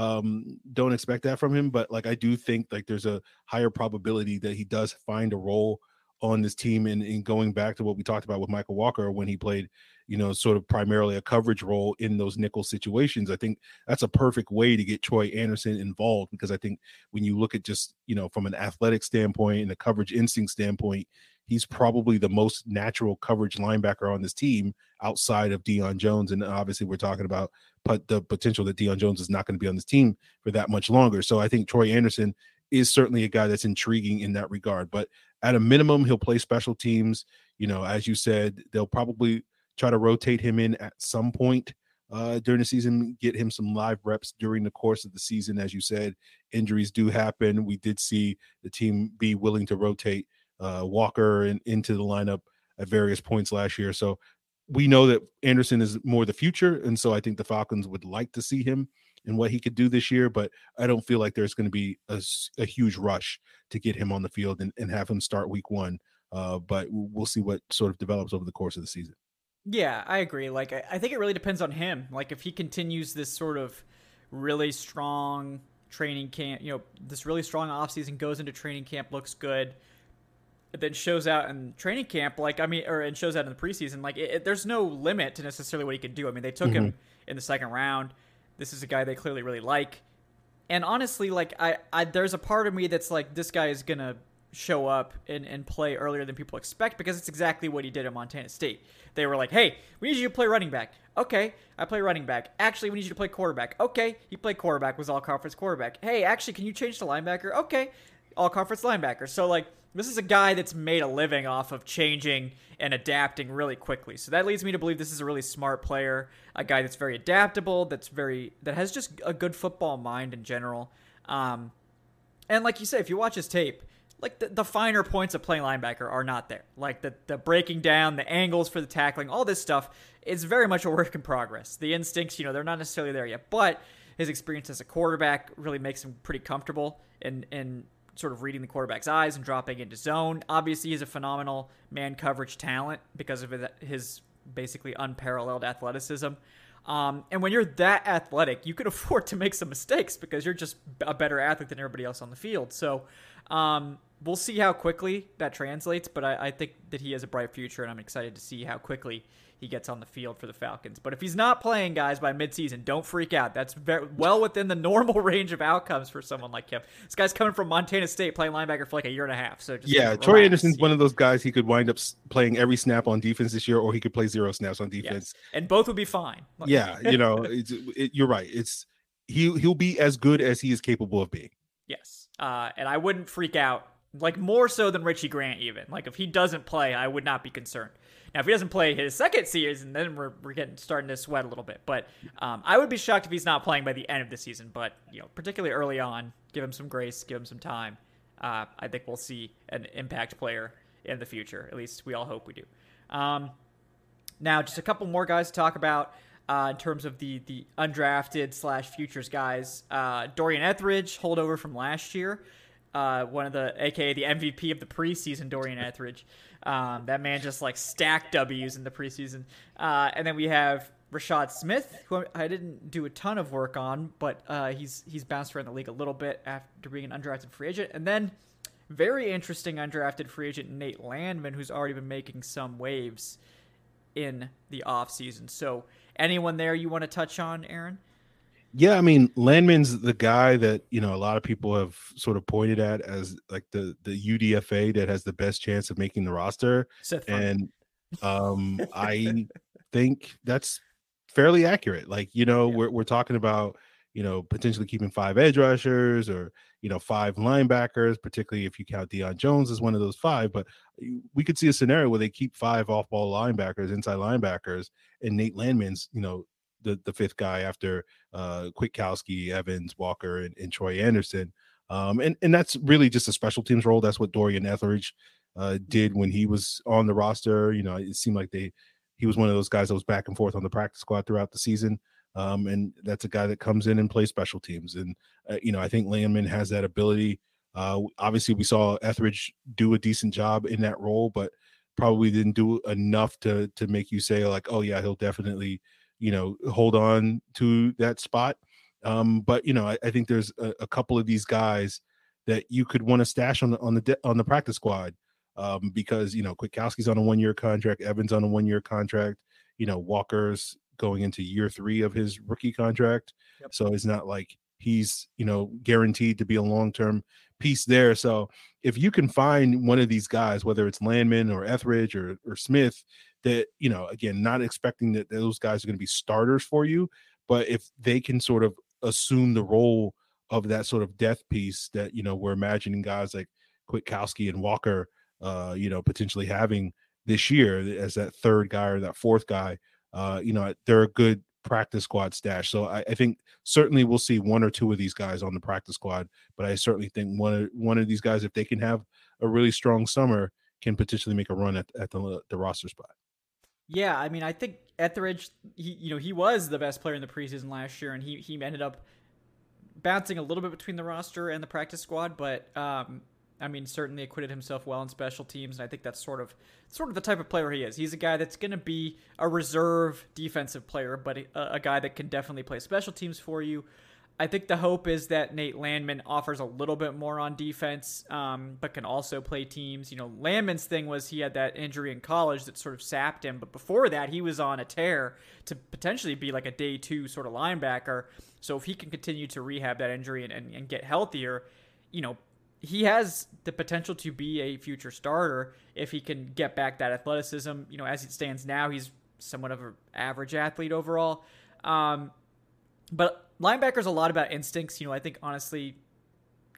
um don't expect that from him, but like I do think like there's a higher probability that he does find a role on this team. And, and going back to what we talked about with Michael Walker when he played, you know, sort of primarily a coverage role in those nickel situations, I think that's a perfect way to get Troy Anderson involved, because I think when you look at just, you know, from an athletic standpoint and a coverage instinct standpoint, he's probably the most natural coverage linebacker on this team outside of Deion Jones. And obviously we're talking about but the potential that Deion Jones is not going to be on this team for that much longer. So I think Troy Anderson is certainly a guy that's intriguing in that regard, but at a minimum, he'll play special teams. You know, as you said, they'll probably try to rotate him in at some point uh, during the season, get him some live reps during the course of the season. As you said, injuries do happen. We did see the team be willing to rotate uh, Walker in, into the lineup at various points last year. So we know that Anderson is more the future. And so I think the Falcons would like to see him and what he could do this year, but I don't feel like there's going to be a, a huge rush to get him on the field and, and have him start week one. Uh, but we'll see what sort of develops over the course of the season. Yeah, I agree. Like, I, I think it really depends on him. Like, if he continues this sort of really strong training camp, you know, this really strong offseason, goes into training camp, looks good, then shows out in training camp, like, I mean, or and shows out in the preseason, like, it, it, there's no limit to necessarily what he can do. I mean, they took mm-hmm. him in the second round. This is a guy they clearly really like. And honestly, like, I, I there's a part of me that's like, this guy is going to show up and, and play earlier than people expect, because it's exactly what he did at Montana State. They were like, hey, we need you to play running back. Okay, I play running back. Actually, we need you to play quarterback. Okay, he played quarterback, was all-conference quarterback. Hey, actually, can you change to linebacker? Okay, all-conference linebacker. So, like, this is a guy that's made a living off of changing and adapting really quickly. So that leads me to believe this is a really smart player, a guy that's very adaptable, that's very that has just a good football mind in general. Um, and like you say, if you watch his tape, like the, the finer points of playing linebacker are not there. Like the the breaking down, the angles for the tackling, all this stuff is very much a work in progress. The instincts, you know, they're not necessarily there yet, but his experience as a quarterback really makes him pretty comfortable in in sort of reading the quarterback's eyes and dropping into zone. Obviously, he's a phenomenal man coverage talent because of his basically unparalleled athleticism. Um, and when you're that athletic, you can afford to make some mistakes because you're just a better athlete than everybody else on the field. So um, we'll see how quickly that translates, but I, I think that he has a bright future, and I'm excited to see how quickly he gets on the field for the Falcons. But if he's not playing, guys, by midseason, don't freak out. That's very well within the normal range of outcomes for someone like him. This guy's coming from Montana State, playing linebacker for like a year and a half. So just yeah, relax. Troy Anderson's one of those guys. He could wind up playing every snap on defense this year, or he could play zero snaps on defense, yes. And both would be fine. Yeah, you know, it's, it, you're right. It's he he'll be as good as he is capable of being. Yes, uh, and I wouldn't freak out, like more so than Richie Grant even. Like if he doesn't play, I would not be concerned. Now, if he doesn't play his second season, then we're, we're getting starting to sweat a little bit. But um, I would be shocked if he's not playing by the end of the season. But you know, particularly early on, give him some grace, give him some time. Uh, I think we'll see an impact player in the future. At least we all hope we do. Um, now, just a couple more guys to talk about uh, in terms of the the undrafted slash futures guys. Uh, Dorian Etheridge, holdover from last year. Uh, one of the, A K A the M V P of the preseason, Dorian Etheridge. Um, that man just like stacked W's in the preseason. Uh, and then we have Rashad Smith, who I didn't do a ton of work on, but uh, he's he's bounced around the league a little bit after being an undrafted free agent. And then very interesting undrafted free agent Nate Landman, who's already been making some waves in the offseason. So anyone there you want to touch on, Aaron? Yeah, I mean, Landman's the guy that, you know, a lot of people have sort of pointed at as like the the U D F A that has the best chance of making the roster. And um, I think that's fairly accurate. Like, you know, yeah. we're we're talking about, you know, potentially keeping five edge rushers or, you know, five linebackers, particularly if you count Deion Jones as one of those five. But we could see a scenario where they keep five off-ball linebackers, inside linebackers, and Nate Landman's, you know, the the fifth guy after uh Kwiatkowski, Evans, Walker, and, and Troy Anderson. Um and, and that's really just a special teams role. That's what Dorian Etheridge uh did when he was on the roster. You know, it seemed like they he was one of those guys that was back and forth on the practice squad throughout the season. Um and that's a guy that comes in and plays special teams. And uh, you know, I think Landman has that ability. Uh obviously we saw Etheridge do a decent job in that role, but probably didn't do enough to to make you say like, oh yeah, he'll definitely, you know, hold on to that spot. Um, but you know, I, I think there's a, a couple of these guys that you could want to stash on the on the de- on the practice squad um, because you know, Kwiatkowski's on a one year contract, Evans on a one year contract. You know, Walker's going into year three of his rookie contract, yep. So it's not like he's, you know, guaranteed to be a long term piece there. So if you can find one of these guys, whether it's Landman or Etheridge or or Smith, that, you know, again, not expecting that those guys are going to be starters for you, but if they can sort of assume the role of that sort of death piece that, you know, we're imagining guys like Kwiatkowski and Walker, uh, you know, potentially having this year as that third guy or that fourth guy, uh, you know, they're a good practice squad stash. So I, I think certainly we'll see one or two of these guys on the practice squad, but I certainly think one of, one of these guys, if they can have a really strong summer, can potentially make a run at, at the, the roster spot. Yeah, I mean, I think Etheridge, he, you know, he was the best player in the preseason last year, and he he ended up bouncing a little bit between the roster and the practice squad, but um, I mean, certainly acquitted himself well in special teams, and I think that's sort of sort of the type of player he is. He's a guy that's going to be a reserve defensive player, but a, a guy that can definitely play special teams for you. I think the hope is that Nate Landman offers a little bit more on defense, um, but can also play teams. You know, Landman's thing was he had that injury in college that sort of sapped him, but before that, he was on a tear to potentially be like a day two sort of linebacker. So if he can continue to rehab that injury and, and, and get healthier, you know, he has the potential to be a future starter if he can get back that athleticism. You know, as it stands now, he's somewhat of an average athlete overall. Um, but linebacker's a lot about instincts. You know, I think honestly,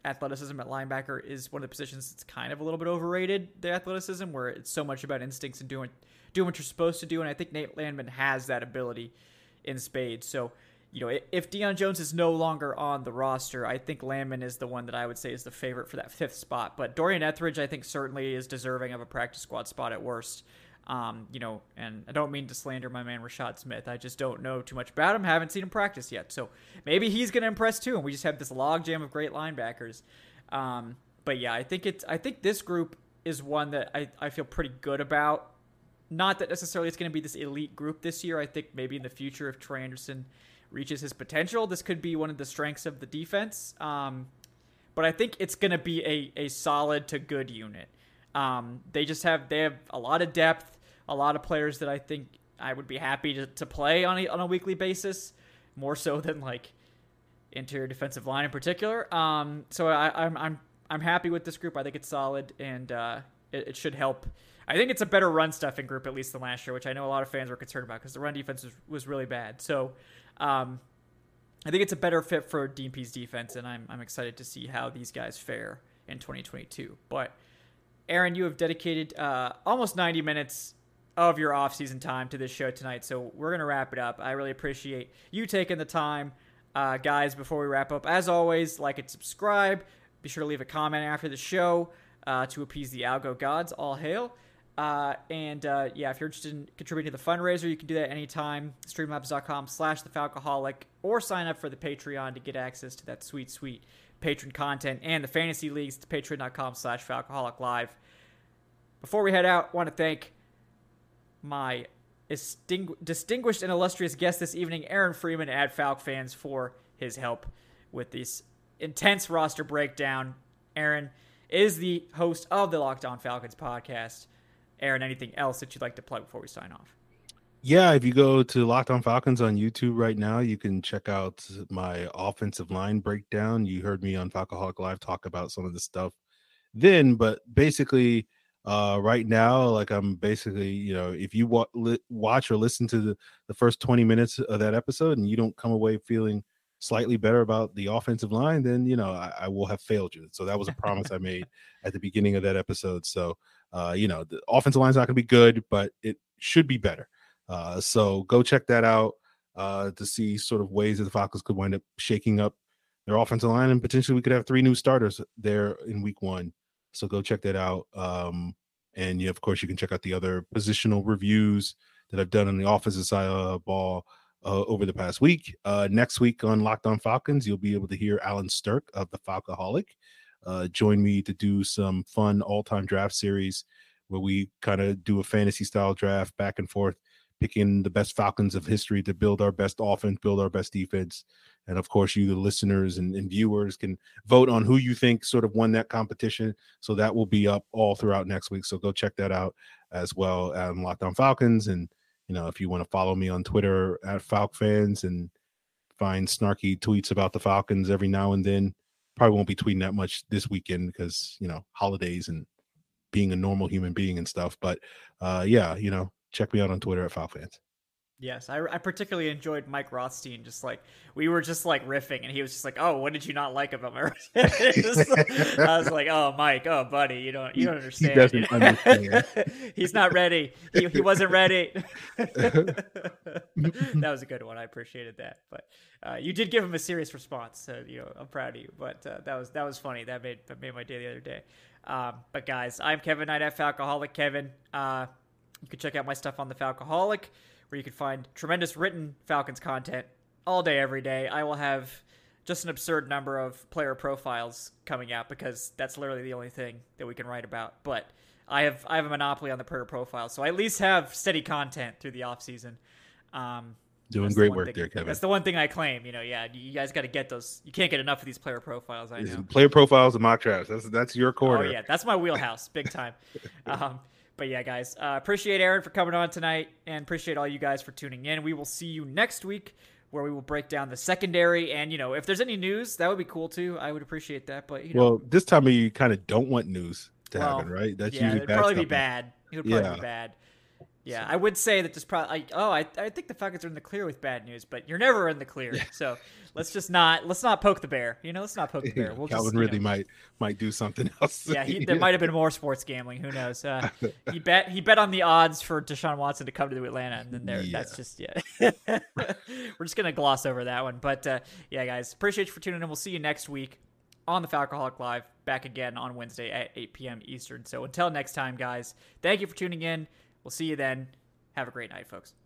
athleticism at linebacker is one of the positions that's kind of a little bit overrated, the athleticism, where it's so much about instincts and doing doing what you're supposed to do. And I think Nate Landman has that ability in spades. So, you know, if Deion Jones is no longer on the roster, I think Landman is the one that I would say is the favorite for that fifth spot. But Dorian Etheridge, I think, certainly is deserving of a practice squad spot at worst. Um, you know, and I don't mean to slander my man Rashad Smith. I just don't know too much about him. Haven't seen him practice yet. So maybe he's going to impress too. And we just have this logjam of great linebackers. Um, but yeah, I think it's, I think this group is one that I, I feel pretty good about. Not that necessarily it's going to be this elite group this year. I think maybe in the future, if Trey Anderson reaches his potential, this could be one of the strengths of the defense. Um, but I think it's going to be a, a solid to good unit. Um, they just have, they have a lot of depth, a lot of players that I think I would be happy to, to play on a, on a weekly basis, more so than like interior defensive line in particular. Um, so I, I'm, I'm, I'm happy with this group. I think it's solid, and uh, it, it should help. I think it's a better run stuffing group at least than last year, which I know a lot of fans were concerned about because the run defense was, was really bad. So um, I think it's a better fit for D P's defense, and I'm, I'm excited to see how these guys fare in twenty twenty-two. But Aaron, you have dedicated uh, almost ninety minutes of your off-season time to this show tonight, so we're going to wrap it up. I really appreciate you taking the time. Uh, guys, before we wrap up, as always, like and subscribe. Be sure to leave a comment after the show uh, to appease the algo gods. All hail. Uh, and uh, yeah, if you're interested in contributing to the fundraiser, you can do that anytime. Streamlabs.com slash the Falcoholic, or sign up for the Patreon to get access to that sweet, sweet patron content and the fantasy leagues to patreon.com slash Falcoholic Live. Before we head out, I want to thank my distingu- distinguished and illustrious guest this evening, Aaron Freeman at Falc Fans, for his help with this intense roster breakdown. Aaron is the host of the Locked On Falcons podcast. Aaron, anything else that you'd like to plug before we sign off? Yeah, if you go to Locked On Falcons on YouTube right now, you can check out my offensive line breakdown. You heard me on Falcoholic Live talk about some of the stuff then, but basically uh, right now, like I'm basically, you know, if you wa- li- watch or listen to the, the first twenty minutes of that episode and you don't come away feeling slightly better about the offensive line, then, you know, I, I will have failed you. So that was a promise I made at the beginning of that episode. So, uh, you know, the offensive line's not going to be good, but it should be better. Uh, so go check that out uh, to see sort of ways that the Falcons could wind up shaking up their offensive line, and potentially we could have three new starters there in week one. So go check that out. Um, and yeah, of course, you can check out the other positional reviews that I've done on the offensive side of the ball uh, over the past week. Uh, next week on Locked On Falcons, you'll be able to hear Alan Stirk of the Falcoholic uh, join me to do some fun all-time draft series where we kind of do a fantasy style draft back and forth, picking the best Falcons of history to build our best offense, build our best defense. And of course, you, the listeners and, and viewers, can vote on who you think sort of won that competition. So that will be up all throughout next week. So go check that out as well at Locked On Falcons. And, you know, if you want to follow me on Twitter at Falc Fans and find snarky tweets about the Falcons every now and then, probably won't be tweeting that much this weekend because, you know, holidays and being a normal human being and stuff. But uh, yeah, you know, check me out on Twitter at Falc Fans. Yes, I, I particularly enjoyed Mike Rothstein. Just like we were just like riffing, and he was just like, "Oh, what did you not like about my?" I was like, "Oh, Mike, oh, buddy, you don't you don't understand. He doesn't understand. He's not ready. He he wasn't ready." That was a good one. I appreciated that. But uh, you did give him a serious response, so you know I'm proud of you. But uh, that was that was funny. That made that made my day the other day. Um, but guys, I'm Kevin Knight at Falcoholic. Kevin, uh, you can check out my stuff on the Falcoholic, where you can find tremendous written Falcons content all day, every day. I will have just an absurd number of player profiles coming out because that's literally the only thing that we can write about. But I have I have a monopoly on the player profiles, so I at least have steady content through the off season. Um, Doing great work thing, there, Kevin. That's the one thing I claim. You know, yeah, you guys got to get those. You can't get enough of these player profiles. I know. Player profiles and mock drafts. That's that's your corner. Oh yeah, that's my wheelhouse, big time. Um, But yeah, guys, uh, appreciate Aaron for coming on tonight, and appreciate all you guys for tuning in. We will see you next week, where we will break down the secondary. And, you know, if there's any news, that would be cool too. I would appreciate that. But, you know. Well, this time you kind of don't want news to well, happen, right? That's yeah, usually it'd bad probably stuff. be bad. It would probably yeah. be bad. Yeah, So. I would say that just probably. Oh, I I think the Falcons are in the clear with bad news, but you're never in the clear. Yeah. So let's just not let's not poke the bear. You know, let's not poke the bear. We'll Calvin just, really know. might might do something else. Yeah, he, there might have been more sports gambling. Who knows? Uh, he bet he bet on the odds for Deshaun Watson to come to Atlanta, and then there. Yeah. That's just yeah. We're just gonna gloss over that one, but uh, yeah, guys, appreciate you for tuning in. We'll see you next week on the Falcoholic Live, back again on Wednesday at eight p.m. Eastern. So until next time, guys, thank you for tuning in. We'll see you then. Have a great night, folks.